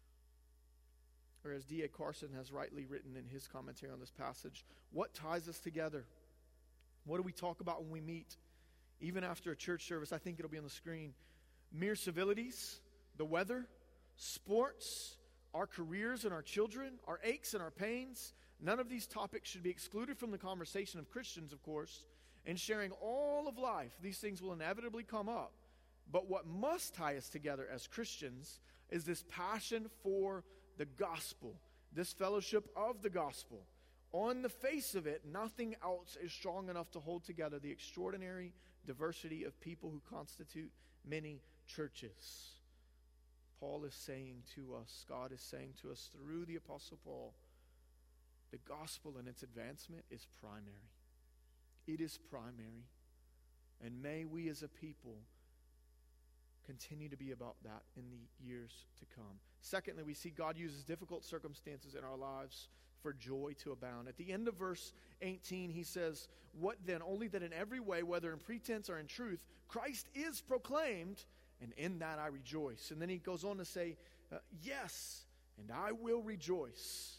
Or as D.A. Carson has rightly written in his commentary on this passage, what ties us together? What do we talk about when we meet? Even after a church service, I think it'll be on the screen. Mere civilities, the weather, sports, our careers and our children, our aches and our pains. None of these topics should be excluded from the conversation of Christians, of course. In sharing all of life, these things will inevitably come up. But what must tie us together as Christians is this passion for the gospel, this fellowship of the gospel. On the face of it, nothing else is strong enough to hold together the extraordinary diversity of people who constitute many churches. Paul is saying to us, God is saying to us through the Apostle Paul, the gospel and its advancement is primary. It is primary. And may we as a people continue to be about that in the years to come. Secondly, we see God uses difficult circumstances in our lives for joy to abound. At the end of verse 18, he says, what then? Only that in every way, whether in pretense or in truth, Christ is proclaimed, and in that I rejoice. And then he goes on to say, yes, and I will rejoice.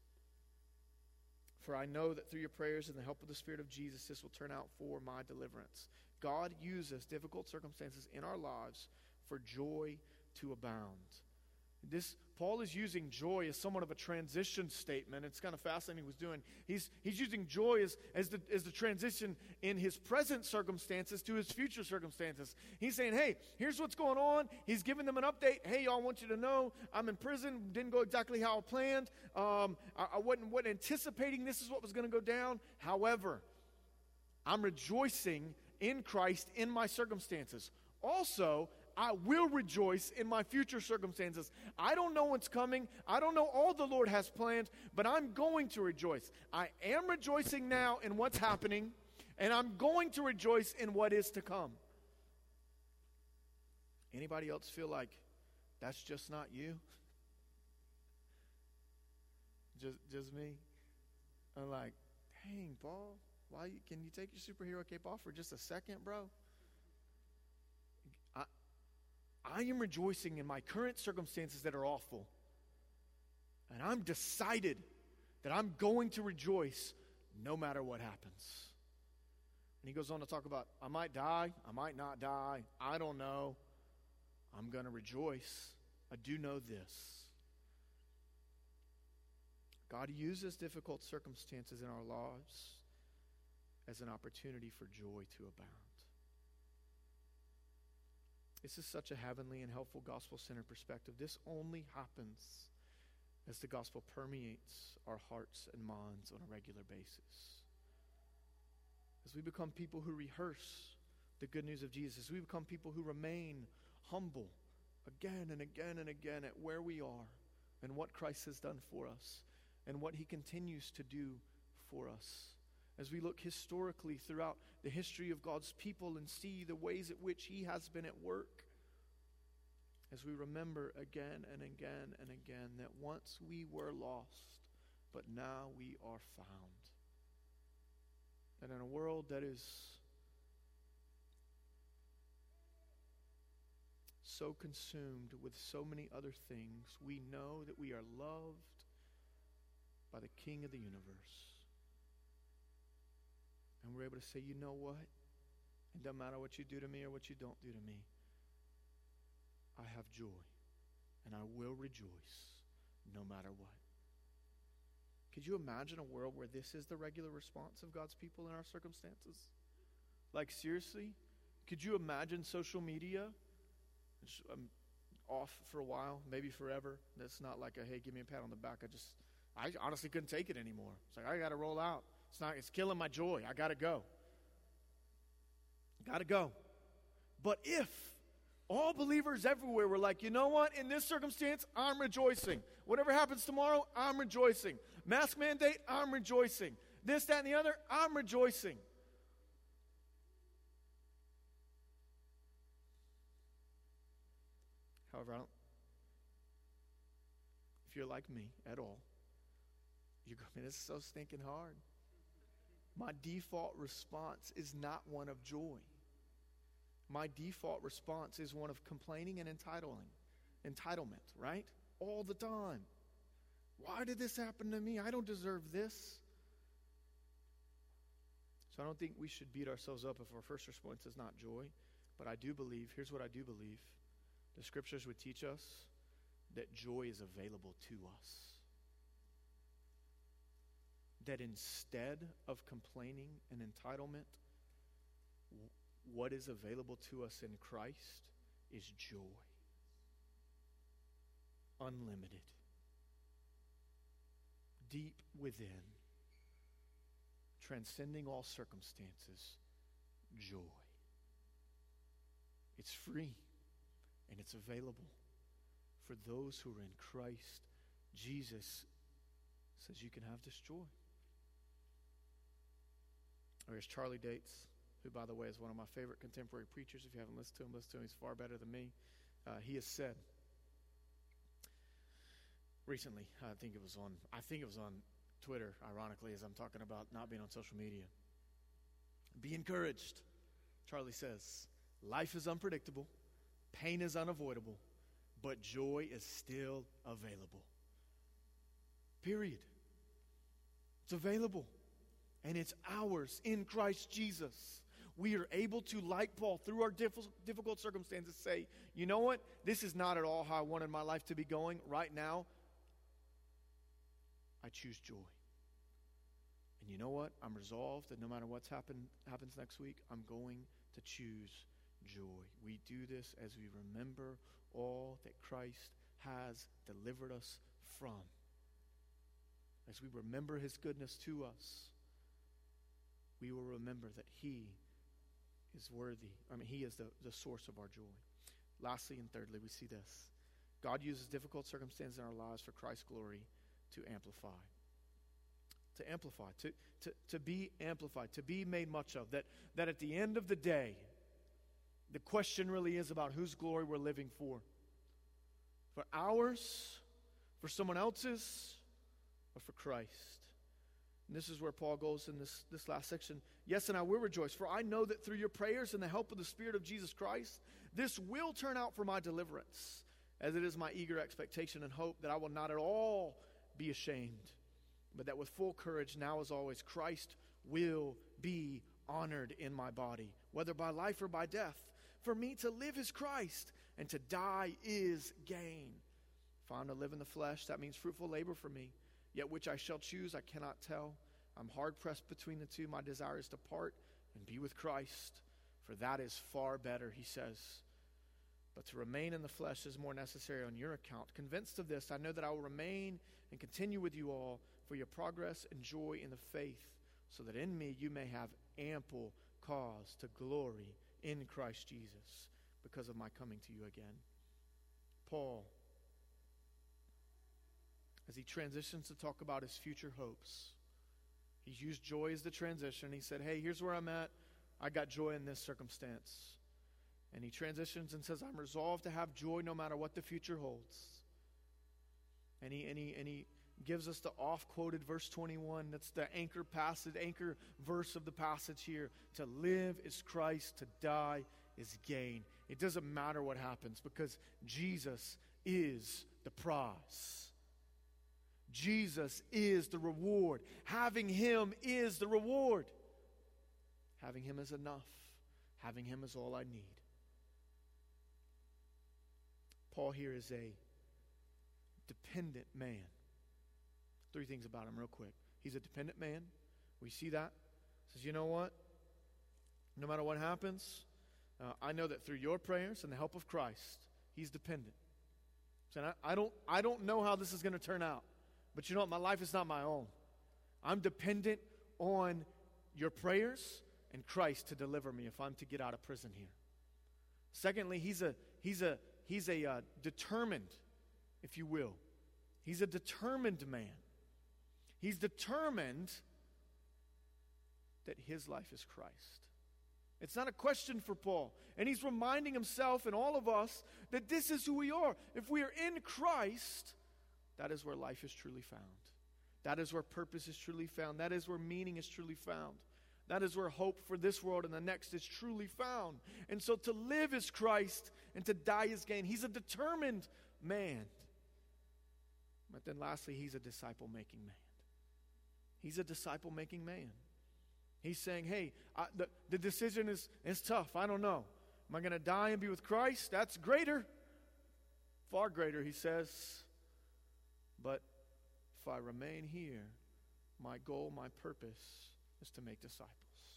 For I know that through your prayers and the help of the Spirit of Jesus, this will turn out for my deliverance. God uses difficult circumstances in our lives for joy to abound. Paul is using joy as somewhat of a transition statement. It's kind of fascinating what he's doing. He's using joy as the transition in his present circumstances to his future circumstances. He's saying, hey, here's what's going on. He's giving them an update. Hey, y'all, I want you to know I'm in prison. Didn't go exactly how I planned. I wasn't anticipating this is what was going to go down. However, I'm rejoicing in Christ in my circumstances. Also, I will rejoice in my future circumstances. I don't know what's coming. I don't know all the Lord has planned, but I'm going to rejoice. I am rejoicing now in what's happening, and I'm going to rejoice in what is to come. Anybody else feel like that's just not you? Just me? I'm like, dang, Paul, can you take your superhero cape off for just a second, bro? I am rejoicing in my current circumstances that are awful. And I'm decided that I'm going to rejoice no matter what happens. And he goes on to talk about, I might die, I might not die, I don't know. I'm going to rejoice. I do know this. God uses difficult circumstances in our lives as an opportunity for joy to abound. This is such a heavenly and helpful gospel-centered perspective. This only happens as the gospel permeates our hearts and minds on a regular basis. As we become people who rehearse the good news of Jesus, as we become people who remain humble again and again and again at where we are and what Christ has done for us and what he continues to do for us. As we look historically throughout the history of God's people and see the ways at which he has been at work, as we remember again and again and again that once we were lost, but now we are found. And in a world that is so consumed with so many other things, we know that we are loved by the King of the universe. And we're able to say, you know what? It doesn't matter what you do to me or what you don't do to me. I have joy, and I will rejoice no matter what. Could you imagine a world where this is the regular response of God's people in our circumstances? Like, seriously? Could you imagine social media? I'm off for a while, maybe forever. That's not like a, hey, give me a pat on the back. I honestly couldn't take it anymore. It's like, I got to roll out. It's killing my joy. I got to go. Got to go. But if all believers everywhere were like, you know what? In this circumstance, I'm rejoicing. Whatever happens tomorrow, I'm rejoicing. Mask mandate, I'm rejoicing. This, that, and the other, I'm rejoicing. However, if you're like me at all, you're going, this is so stinking hard. My default response is not one of joy. My default response is one of complaining and entitlement, right? All the time. Why did this happen to me? I don't deserve this. So I don't think we should beat ourselves up if our first response is not joy. But I do believe, here's what I do believe. The scriptures would teach us that joy is available to us. That instead of complaining and entitlement, what is available to us in Christ is joy. Unlimited. Deep within. Transcending all circumstances. Joy. It's free and it's available for those who are in Christ. Jesus says you can have this joy. There's Charlie Dates, who, by the way, is one of my favorite contemporary preachers. If you haven't listened to him, listen to him. He's far better than me. He has said recently, I think it was on Twitter, ironically, as I'm talking about not being on social media. Be encouraged. Charlie says, life is unpredictable, pain is unavoidable, but joy is still available. Period. It's available. And it's ours in Christ Jesus. We are able to, like Paul, through our difficult circumstances, say, you know what? This is not at all how I wanted my life to be going. Right now, I choose joy. And you know what? I'm resolved that no matter what happens next week, I'm going to choose joy. We do this as we remember all that Christ has delivered us from. As we remember his goodness to us, we will remember that he is worthy. He is the source of our joy. Lastly and thirdly, we see this. God uses difficult circumstances in our lives for Christ's glory to amplify. To amplify, to be amplified, to be made much of. That at the end of the day, the question really is about whose glory we're living for. For ours, for someone else's, or for Christ. And this is where Paul goes in this last section. Yes, and I will rejoice, for I know that through your prayers and the help of the Spirit of Jesus Christ, this will turn out for my deliverance, as it is my eager expectation and hope that I will not at all be ashamed, but that with full courage, now as always, Christ will be honored in my body, whether by life or by death. For me to live is Christ, and to die is gain. If I'm to live in the flesh, that means fruitful labor for me. Yet which I shall choose, I cannot tell. I'm hard pressed between the two. My desire is to part and be with Christ, for that is far better, he says. But to remain in the flesh is more necessary on your account. Convinced of this, I know that I will remain and continue with you all for your progress and joy in the faith, so that in me you may have ample cause to glory in Christ Jesus because of my coming to you again. Paul, as he transitions to talk about his future hopes, he's used joy as the transition. He said, hey, here's where I'm at. I got joy in this circumstance. And he transitions and says, I'm resolved to have joy no matter what the future holds. And he gives us the oft-quoted verse 21. That's the anchor verse of the passage here. To live is Christ, to die is gain. It doesn't matter what happens because Jesus is the prize. Jesus is the reward. Having him is the reward. Having him is enough. Having him is all I need. Paul here is a dependent man. 3 things about him real quick. He's a dependent man. We see that. He says, you know what? No matter what happens, I know that through your prayers and the help of Christ, he's dependent. So I don't know how this is going to turn out. But you know what? My life is not my own. I'm dependent on your prayers and Christ to deliver me if I'm to get out of prison here. Secondly, he's a determined, if you will. He's a determined man. He's determined that his life is Christ. It's not a question for Paul. And he's reminding himself and all of us that this is who we are. If we are in Christ, that is where life is truly found. That is where purpose is truly found. That is where meaning is truly found. That is where hope for this world and the next is truly found. And so to live is Christ and to die is gain. He's a determined man. But then lastly, he's a disciple-making man. He's a disciple-making man. He's saying, hey, the decision is tough. I don't know. Am I going to die and be with Christ? That's greater. Far greater, he says. But if I remain here, my goal, my purpose is to make disciples.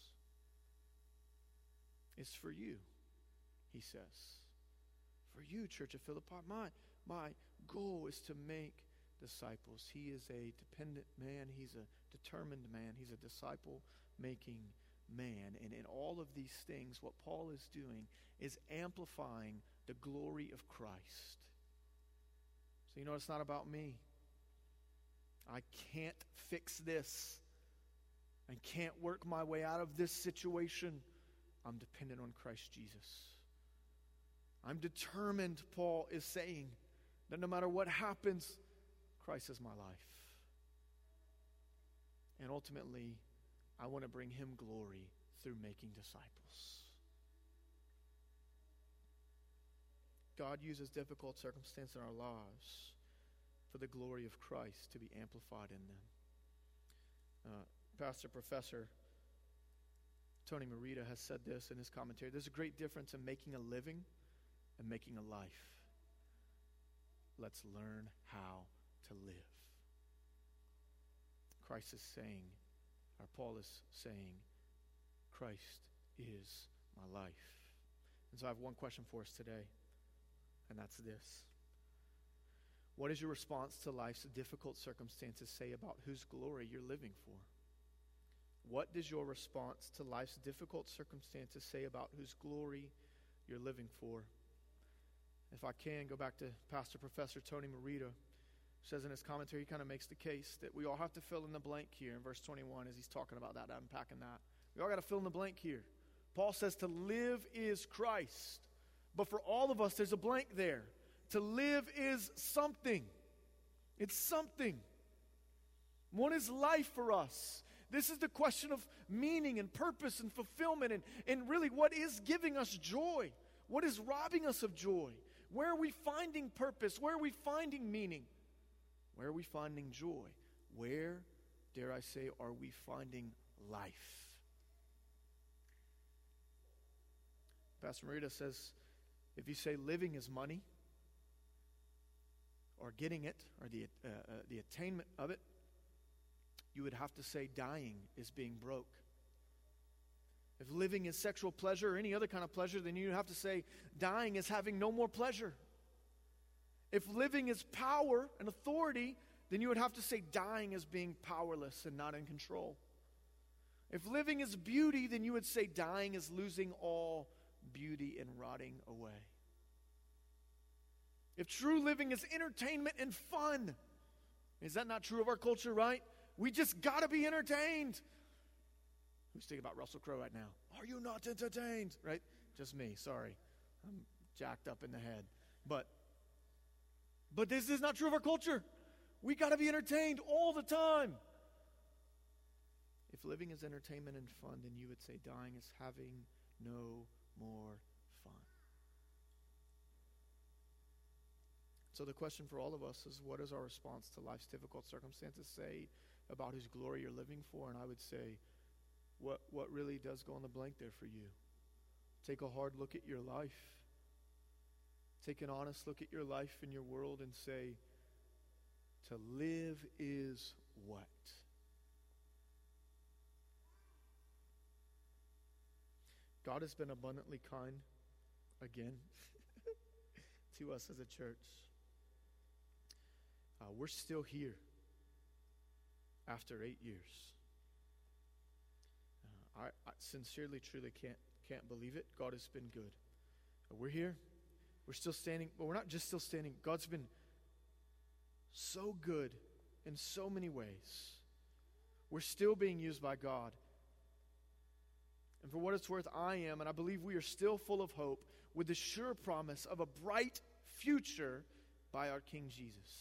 It's for you, he says. For you, Church of Philippi, my goal is to make disciples. He is a dependent man. He's a determined man. He's a disciple-making man. And in all of these things, what Paul is doing is amplifying the glory of Christ. So you know, it's not about me. I can't fix this. I can't work my way out of this situation. I'm dependent on Christ Jesus. I'm determined, Paul is saying, that no matter what happens, Christ is my life. And ultimately, I want to bring him glory through making disciples. God uses difficult circumstances in our lives for the glory of Christ to be amplified in them. Pastor Professor Tony Merida has said this in his commentary. There's a great difference in making a living and making a life. Let's learn how to live. Christ is saying, or Paul is saying, Christ is my life. And so I have one question for us today, and that's this. What does your response to life's difficult circumstances say about whose glory you're living for? What does your response to life's difficult circumstances say about whose glory you're living for? If I can, go back to Pastor Professor Tony Merida, who says in his commentary, he kind of makes the case that we all have to fill in the blank here in verse 21 as he's talking about that, unpacking that. We all got to fill in the blank here. Paul says to live is Christ. But for all of us, there's a blank there. To live is something. It's something. What is life for us? This is the question of meaning and purpose and fulfillment and really what is giving us joy? What is robbing us of joy? Where are we finding purpose? Where are we finding meaning? Where are we finding joy? Where, dare I say, are we finding life? Pastor Merida says, if you say living is money, or getting it, or the attainment of it, you would have to say dying is being broke. If living is sexual pleasure or any other kind of pleasure, then you have to say dying is having no more pleasure. If living is power and authority, then you would have to say dying is being powerless and not in control. If living is beauty, then you would say dying is losing all beauty and rotting away. If true living is entertainment and fun, is that not true of our culture, right? We just got to be entertained. Who's thinking about Russell Crowe right now? Are you not entertained? Right? Just me, sorry. I'm jacked up in the head. But this is not true of our culture. We got to be entertained all the time. If living is entertainment and fun, then you would say dying is having no more fun. So the question for all of us is, what is our response to life's difficult circumstances say about whose glory you're living for? And I would say, what really does go on the blank there for you? Take a hard look at your life. Take an honest look at your life and your world and say, to live is what? God has been abundantly kind, again, to us as a church. We're still here after 8 years. I sincerely, truly can't believe it. God has been good. We're here. We're still standing, but we're not just still standing. God's been so good in so many ways. We're still being used by God. And for what it's worth, I am, and I believe we are still full of hope with the sure promise of a bright future by our King Jesus.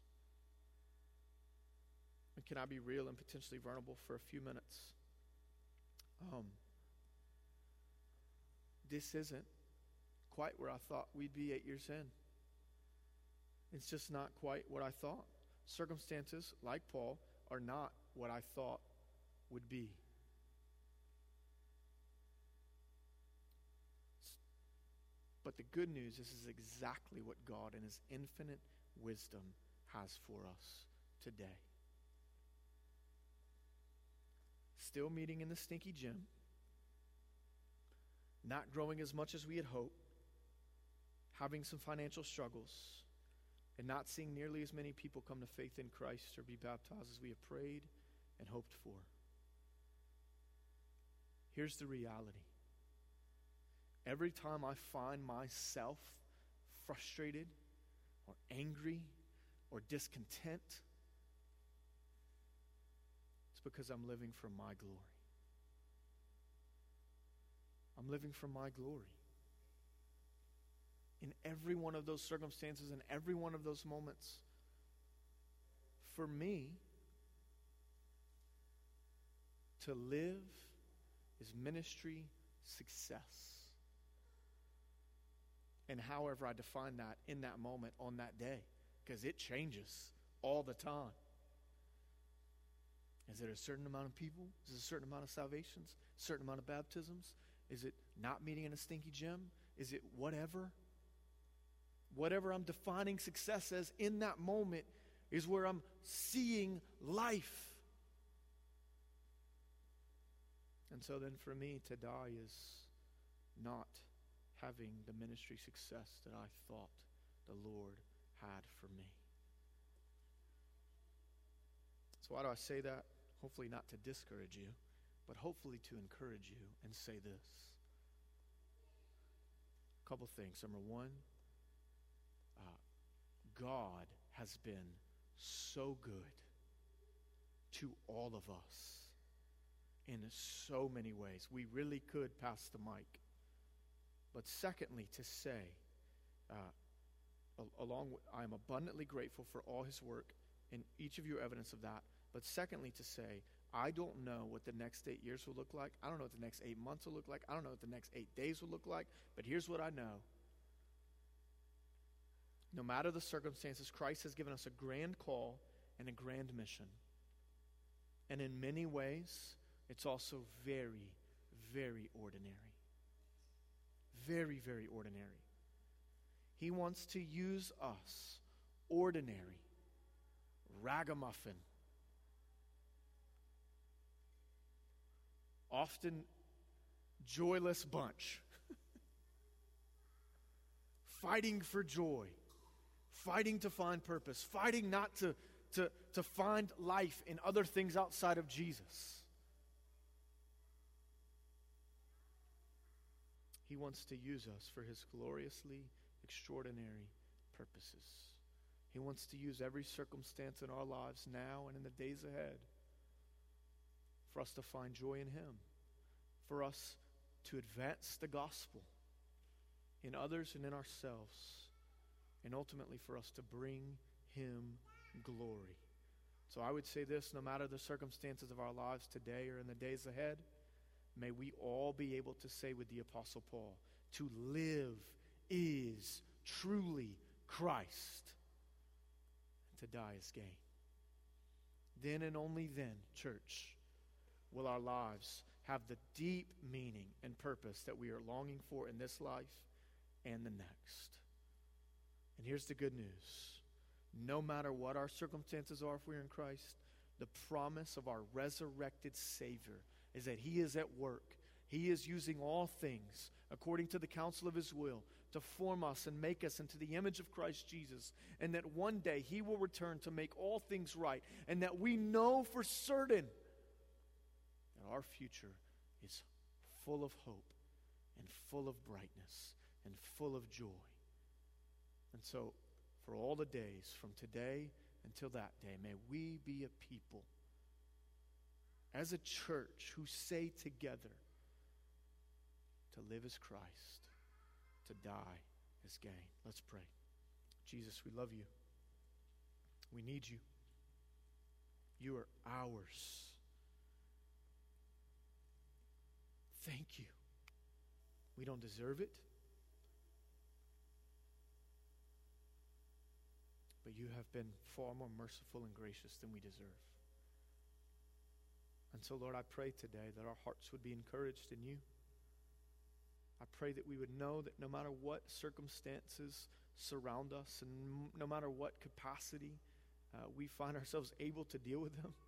And can I be real and potentially vulnerable for a few minutes? This isn't quite where I thought we'd be 8 years in. It's just not quite what I thought. Circumstances, like Paul, are not what I thought would be. But the good news is this is exactly what God in His infinite wisdom has for us today. Still meeting in the stinky gym, not growing as much as we had hoped, having some financial struggles, and not seeing nearly as many people come to faith in Christ or be baptized as we have prayed and hoped for. Here's the reality. Every time I find myself frustrated or angry or discontent, it's because I'm living for my glory. I'm living for my glory. In every one of those circumstances, in every one of those moments, for me, to live is ministry success. And however I define that in that moment, on that day, because it changes all the time. Is it a certain amount of people? Is it a certain amount of salvations? A certain amount of baptisms? Is it not meeting in a stinky gym? Is it whatever? Whatever I'm defining success as in that moment is where I'm seeing life. And so then for me, to die is not having the ministry success that I thought the Lord had for me. So why do I say that? Hopefully not to discourage you, but hopefully to encourage you and say this. A couple things. Number one, God has been so good to all of us in so many ways. We really could pass the mic. But secondly, to say, I'm abundantly grateful for all His work, and each of you are evidence of that. But secondly, to say, I don't know what the next 8 years will look like. I don't know what the next 8 months will look like. I don't know what the next 8 days will look like. But here's what I know. No matter the circumstances, Christ has given us a grand call and a grand mission. And in many ways, it's also very, very ordinary. Very, very ordinary. He wants to use us, ordinary, ragamuffin, often joyless bunch. Fighting for joy, fighting to find purpose, fighting not to find life in other things outside of Jesus. He wants to use us for His gloriously extraordinary purposes. He wants to use every circumstance in our lives now and in the days ahead for us to find joy in Him, for us to advance the gospel in others and in ourselves, and ultimately for us to bring Him glory. So I would say this: no matter the circumstances of our lives today or in the days ahead, may we all be able to say with the Apostle Paul, to live is truly Christ, and to die is gain. Then and only then, church, will our lives have the deep meaning and purpose that we are longing for in this life and the next. And here's the good news. No matter what our circumstances are, if we're in Christ, the promise of our resurrected Savior is that He is at work. He is using all things according to the counsel of His will to form us and make us into the image of Christ Jesus, and that one day He will return to make all things right, and that we know for certain that our future is full of hope and full of brightness and full of joy. And so, for all the days from today until that day, may we be a people as a church who say together, to live as Christ, to die as gain. Let's pray. Jesus, we love You. We need You. You are ours. Thank You. We don't deserve it, but You have been far more merciful and gracious than we deserve. And so, Lord, I pray today that our hearts would be encouraged in You. I pray that we would know that no matter what circumstances surround us and no matter what capacity we find ourselves able to deal with them,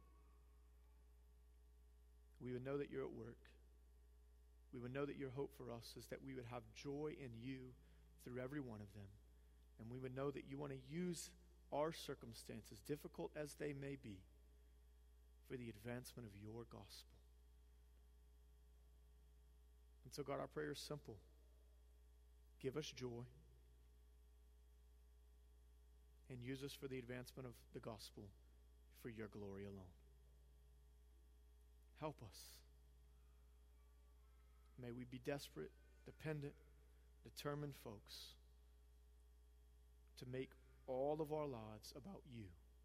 we would know that You're at work. We would know that Your hope for us is that we would have joy in You through every one of them. And we would know that You want to use our circumstances, difficult as they may be, for the advancement of Your gospel. And so, God, our prayer is simple. Give us joy and use us for the advancement of the gospel for Your glory alone. Help us. May we be desperate, dependent, determined folks to make all of our lives about You.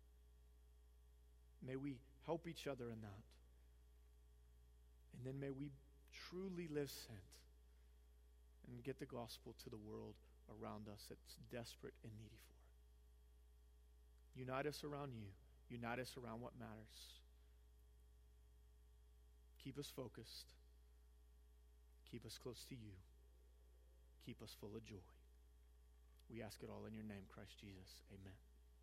May we help each other in that. And then may we truly live sent and get the gospel to the world around us that's desperate and needy for it. Unite us around You. Unite us around what matters. Keep us focused. Keep us close to You. Keep us full of joy. We ask it all in Your name, Christ Jesus. Amen.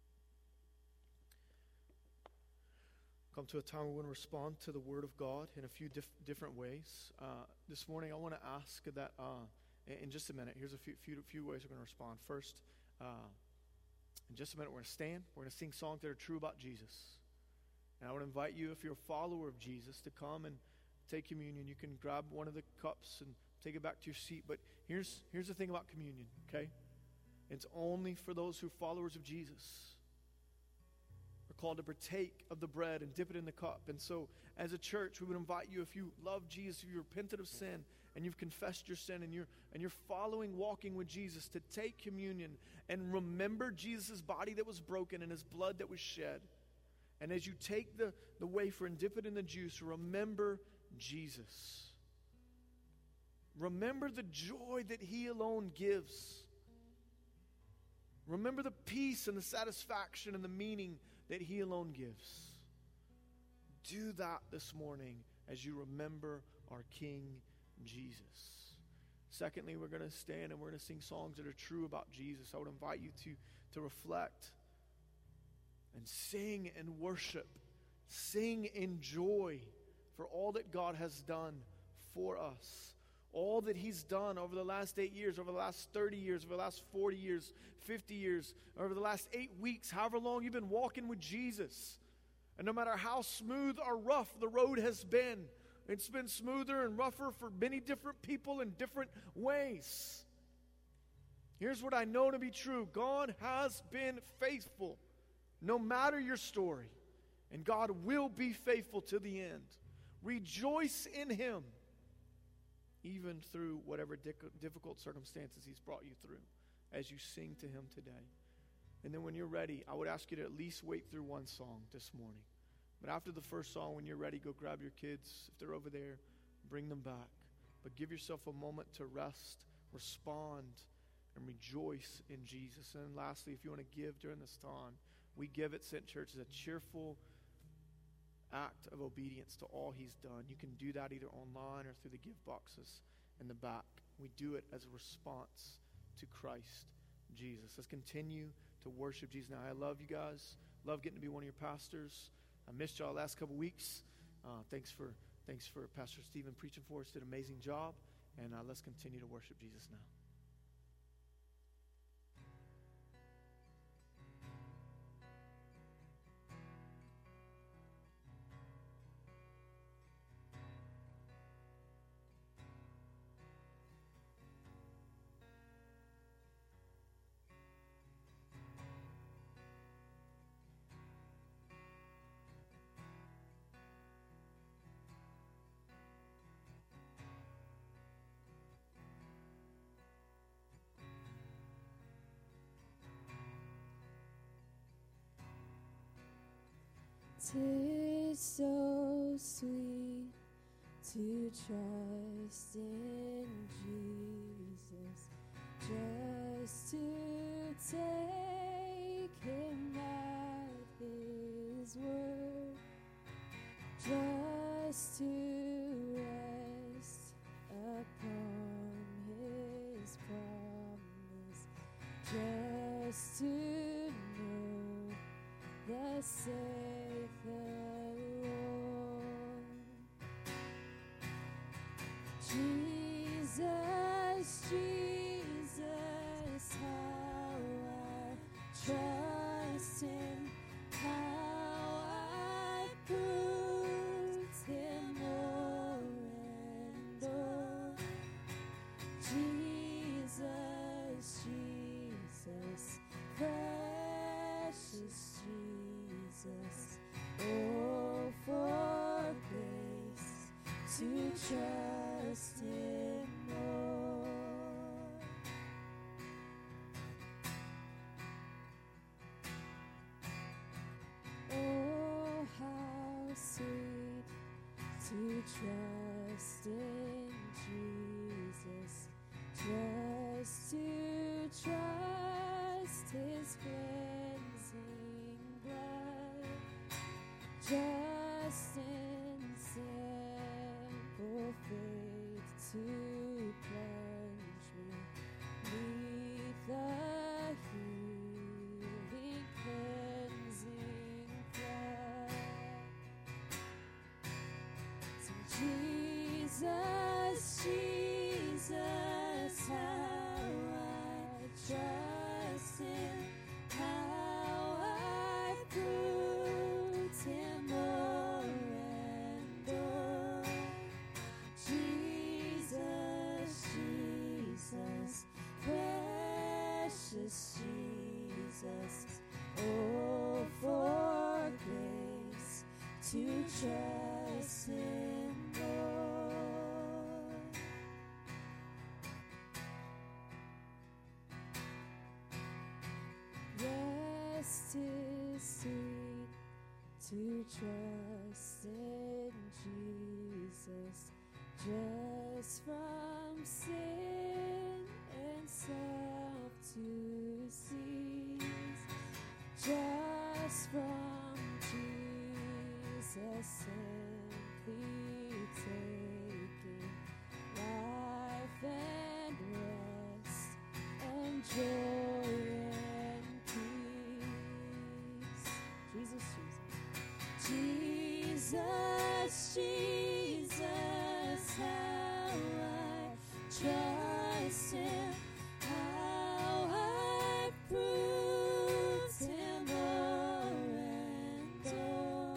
Come to a time we want to respond to the Word of God in a few different ways. This morning I want to ask that, in just a minute, here's a few ways we're going to respond. First, in just a minute we're going to stand. We're going to sing songs that are true about Jesus. And I would invite you, if you're a follower of Jesus, to come and take communion. You can grab one of the cups and take it back to your seat. But here's the thing about communion, okay? It's only for those who are followers of Jesus. We're called to partake of the bread and dip it in the cup. And so, as a church, we would invite you, if you love Jesus, if you repented of sin, and you've confessed your sin, and you're following, walking with Jesus, to take communion and remember Jesus' body that was broken and His blood that was shed. And as you take the wafer and dip it in the juice, remember Jesus. Remember the joy that He alone gives. Remember the peace and the satisfaction and the meaning that He alone gives. Do that this morning as you remember our King Jesus. Secondly, we're going to stand and we're going to sing songs that are true about Jesus. I would invite you to reflect and sing and worship. Sing in joy for all that God has done for us. All that he's done over the last 8 years, over the last 30 years, over the last 40 years, 50 years, over the last 8 weeks, however long you've been walking with Jesus. And no matter how smooth or rough the road has been, it's been smoother and rougher for many different people in different ways. Here's what I know to be true. God has been faithful, no matter your story. And God will be faithful to the end. Rejoice in him, even through whatever difficult circumstances he's brought you through, as you sing to him today. And then when you're ready, I would ask you to at least wait through one song this morning. But after the first song, when you're ready, go grab your kids. If they're over there, bring them back. But give yourself a moment to rest, respond, and rejoice in Jesus. And lastly, if you want to give during this time, we give at Sent Church as a cheerful act of obedience to all he's done. You can do that either online or through the give boxes in the back. We do it as a response to Christ Jesus. Let's continue to worship Jesus. Now, I love you guys. Love getting to be one of your pastors. I missed y'all the last couple weeks. Thanks for Pastor Stephen preaching for us. Did an amazing job. And let's continue to worship Jesus now. Tis so sweet to trust in Jesus, just to take him at his word, just to rest upon his promise, just to know the safe the Lord. Jesus, Jesus, how I trust him, how I put him more and more. Jesus, Jesus, precious Jesus, oh, for grace to trust him more. Oh, how sweet to trust in Jesus, just to trust his cleansing blood, just in simple faith to plunge me neath the healing cleansing flood. So Jesus, Jesus, how I trust him, how I put him more and more. Jesus, Jesus, precious Jesus, oh, for grace to trust him more. Yes, 'tis sweet to trust in Jesus, just from sin and self to cease, just from Jesus simply taking life and rest and joy and peace. Jesus, Jesus, Jesus, Jesus, trust Him, how I proved Him o'er and o'er.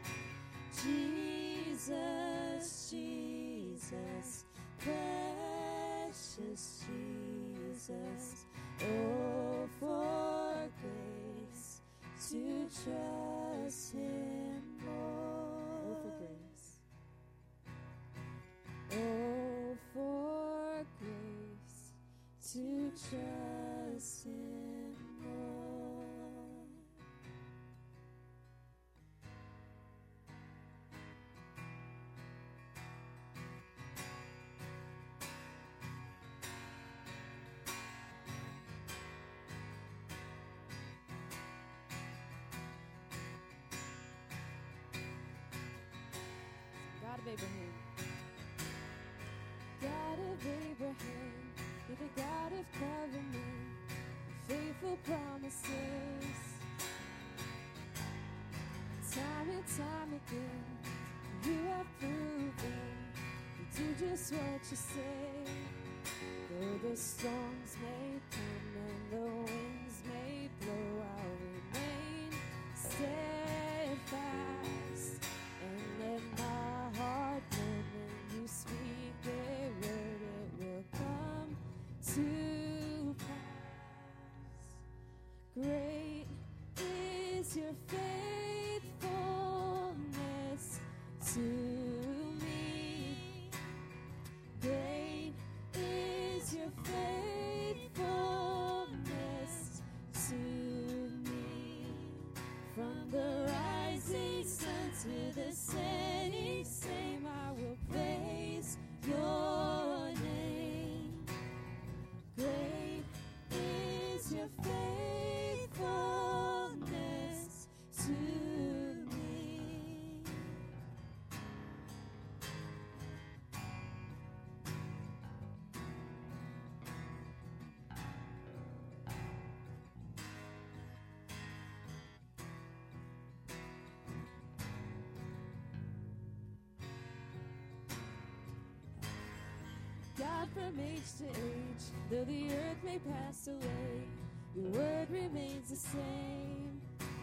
Jesus, Jesus, precious Jesus, oh, for grace to trust Him more. Oh, for grace. Oh, for grace to trust Him more. God of Abraham. God of Abraham, you're the God of covenant, faithful promises. Time and time again, you have proven you do just what you say. Though the storms may come and the winds may blow, I'll remain steadfast and let my heart learn when you speak a word, it will come to pass. Great is your faithfulness to me. Great is your faithfulness to me. From the rising sun to the setting same, I will praise your name. Great is your faithfulness to me. God from age to age, though the earth may pass away, your word remains the same.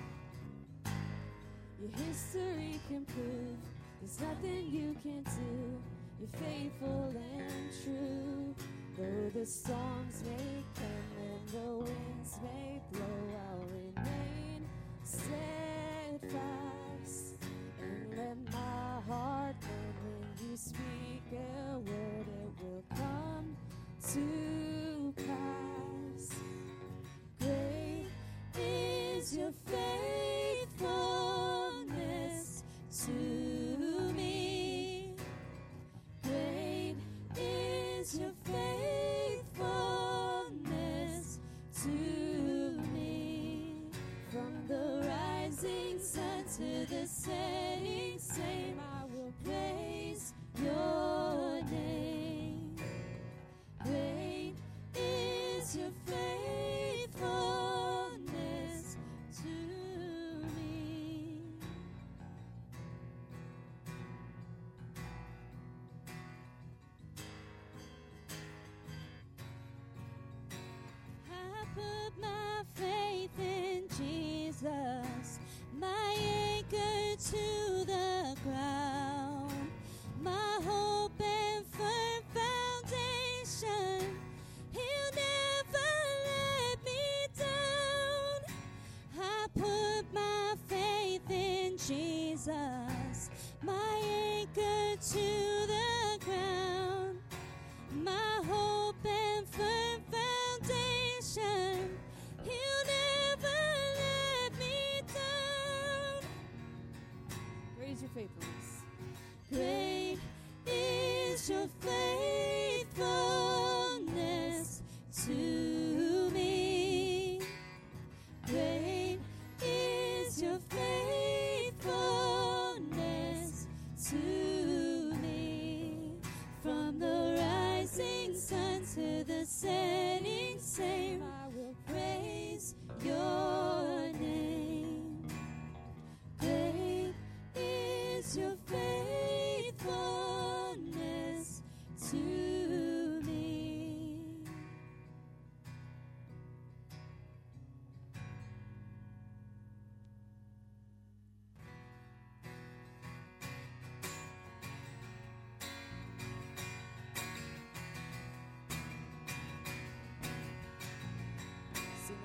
Your history can prove there's nothing you can't do. You're faithful and true. Though the storms may come and the winds may blow, I'll remain steadfast and let my heart learn when you speak a word, it will come to pass. Great is your faithfulness to me. Great is your faithfulness to me. From the rising sun to the setting same, I will praise your name. Great is your faithfulness to me. I put my faith in Jesus, my anchor to the ground, my hope and firm foundation. He'll never let me down. I put my faith in Jesus, my anchor to the ground, my hope and firm foundation. He'll never let me down. Raise your faithfulness. Great is your faithfulness to me. Great is your faithfulness to me. From the rising sun to the setting same, I will praise your name. Great is your faithfulness to me.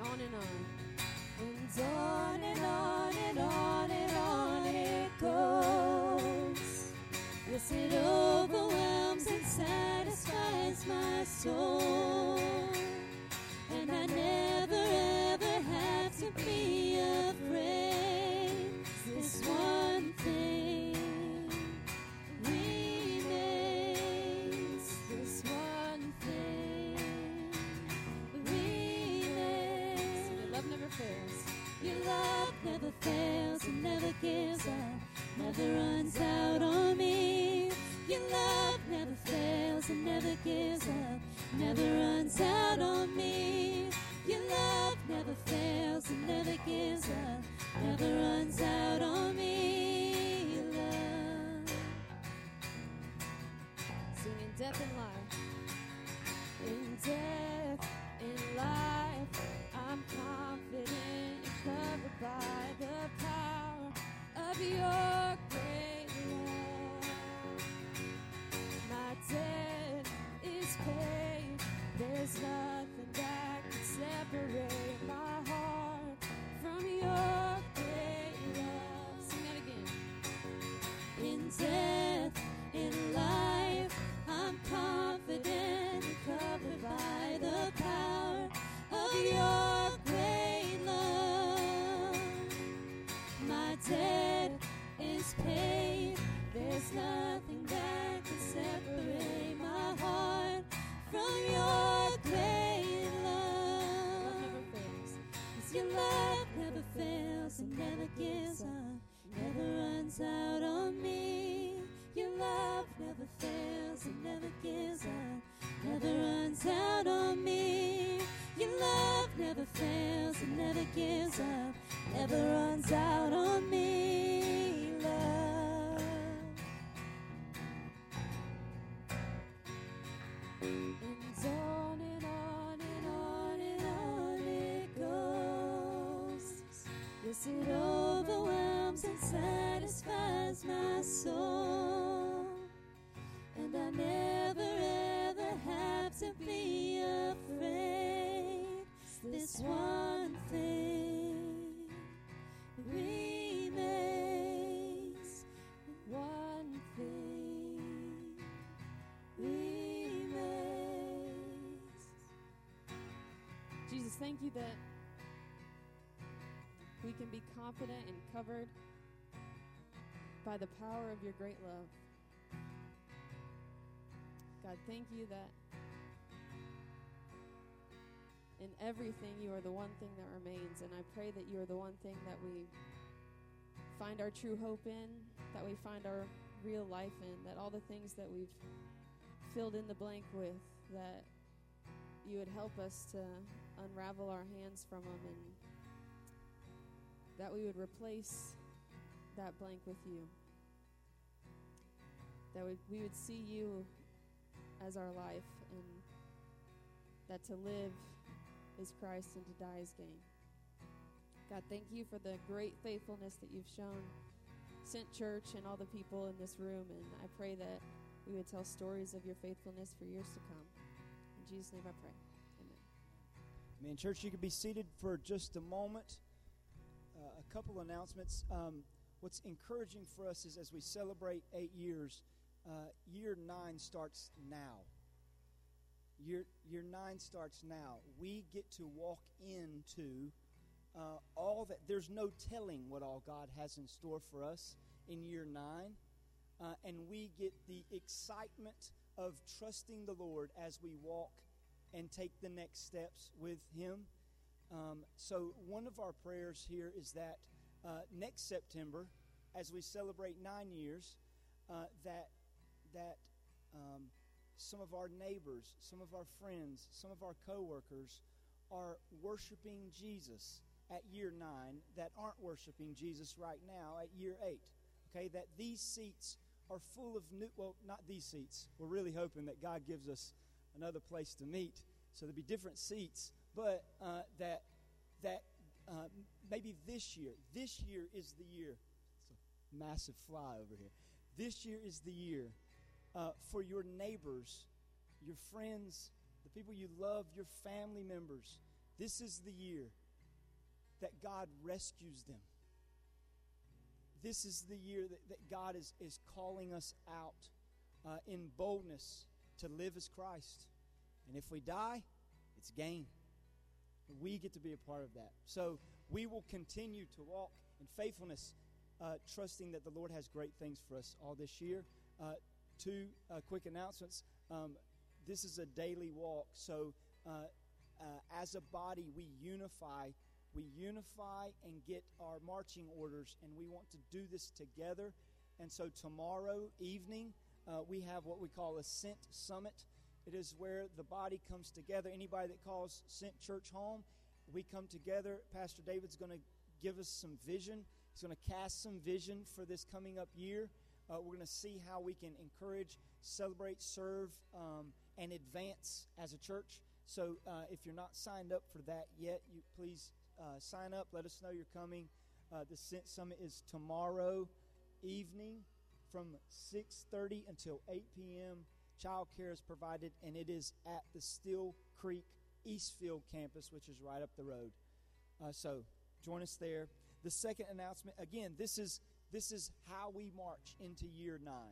on and on. And on and on and on and on it goes. Yes, it overwhelms and satisfies my soul. And I never ever have to be afraid. This one thing remains. This one thing remains. Your love never fails. Your love never fails and never gives up, never runs out on me. Your love never fails and never gives up, never runs out on me. Your love never fails and never gives up, never runs out on me. Your love. Singing death and life. In death, in life, I'm confident and covered by the power of your great love. My debt is paid. There's nothing that can separate my heart from your great love. Sing that again. In death, in life, I'm confident and covered by the power of your great love. My debt is paid. There's nothing that can separate my heart from your great love. Never fails. 'Cause your love never fails and never gives up, never runs out on me. Your love never fails and never gives up, never runs out on me. Your love never fails and never gives up, never runs out on me. Love. And on and on and on and on it goes. Yes, it overwhelms and satisfies my soul. And I never ever have to be afraid. This one thing remains. One thing remains. Jesus, thank you that we can be confident and covered by the power of your great love. God, thank you that in everything you are the one thing that remains, and I pray that you are the one thing that we find our true hope in, that we find our real life in, that all the things that we've filled in the blank with, that you would help us to unravel our hands from them, and that we would replace that blank with you, that we would see you as our life, and that to live is Christ and to die is gain. God, thank you for the great faithfulness that you've shown Sent Church and all the people in this room, and I pray that we would tell stories of your faithfulness for years to come. In Jesus' name I pray. Amen. Amen. Church, you can be seated for just a moment. A couple announcements. What's encouraging for us is as we celebrate 8 years, year 9 starts now. Year 9 starts now. We get to walk into all that. There's no telling what all God has in store for us in year 9. And we get the excitement of trusting the Lord as we walk and take the next steps with Him. So one of our prayers here is that next September, as we celebrate 9 years, that some of our neighbors, some of our friends, some of our coworkers are worshiping Jesus at year 9 that aren't worshiping Jesus right now at year 8. Okay, that these seats are full of new, well, not these seats. We're really hoping that God gives us another place to meet, so there'll be different seats, but that maybe this year is the year. It's a massive fly over here. This year is the year for your neighbors, your friends, the people you love, your family members. This is the year that God rescues them. This is the year that God is calling us out in boldness to live as Christ. And if we die, it's gain. We get to be a part of that. So we will continue to walk in faithfulness, trusting that the Lord has great things for us all this year. Two quick announcements. This is a daily walk, so as a body we unify and get our marching orders, and we want to do this together. And so tomorrow evening we have what we call a Sent Summit. It is where the body comes together. Anybody that calls Sent Church home, we come together. Pastor David's going to give us some vision. He's going to cast some vision for this coming up year. We're going to see how we can encourage, celebrate, serve, and advance as a church. So if you're not signed up for that yet, you please sign up. Let us know you're coming. The Sent Summit is tomorrow evening from 6:30 until 8 p.m. Child care is provided, and it is at the Steel Creek Eastfield campus, which is right up the road. So join us there. The second announcement, again, this is how we march into year 9.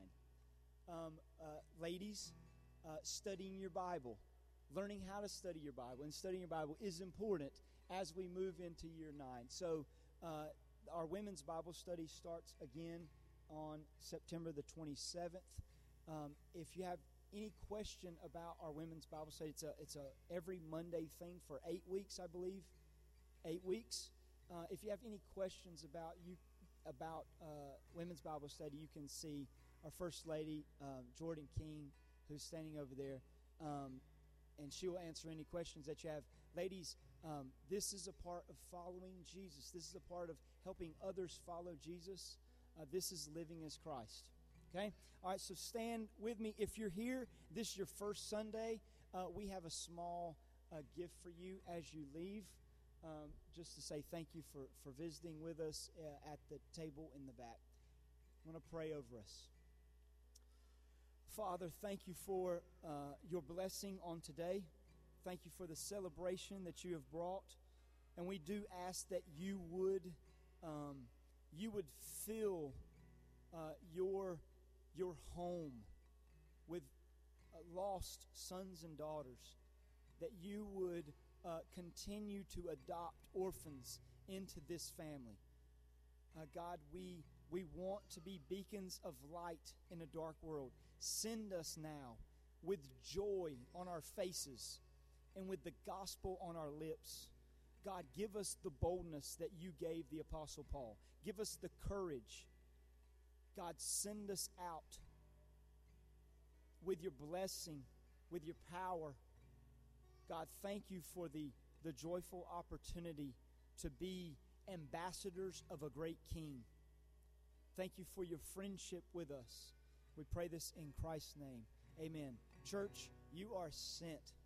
Ladies, studying your Bible, learning how to study your Bible, and studying your Bible is important as we move into year 9. So our women's Bible study starts again on September the 27th. If you have any question about our women's Bible study, it's a every Monday thing for 8 weeks, I believe. 8 weeks. If you have any questions about women's Bible study, you can see our First Lady, Jordan King, who's standing over there, and she will answer any questions that you have. Ladies, this is a part of following Jesus. This is a part of helping others follow Jesus. This is living as Christ. Okay? All right, so stand with me. If you're here, this is your first Sunday, we have a small gift for you as you leave, just to say thank you for visiting with us at the table in the back. I want to pray over us. Father, thank you for your blessing on today. Thank you for the celebration that you have brought. And we do ask that you would fill your home with lost sons and daughters, that you would continue to adopt orphans into this family. God, we want to be beacons of light in a dark world. Send us now with joy on our faces and with the gospel on our lips. God, give us the boldness that you gave the Apostle Paul. Give us the courage. God, send us out with your blessing, with your power. God, thank you for the joyful opportunity to be ambassadors of a great King. Thank you for your friendship with us. We pray this in Christ's name. Amen. Church, you are sent.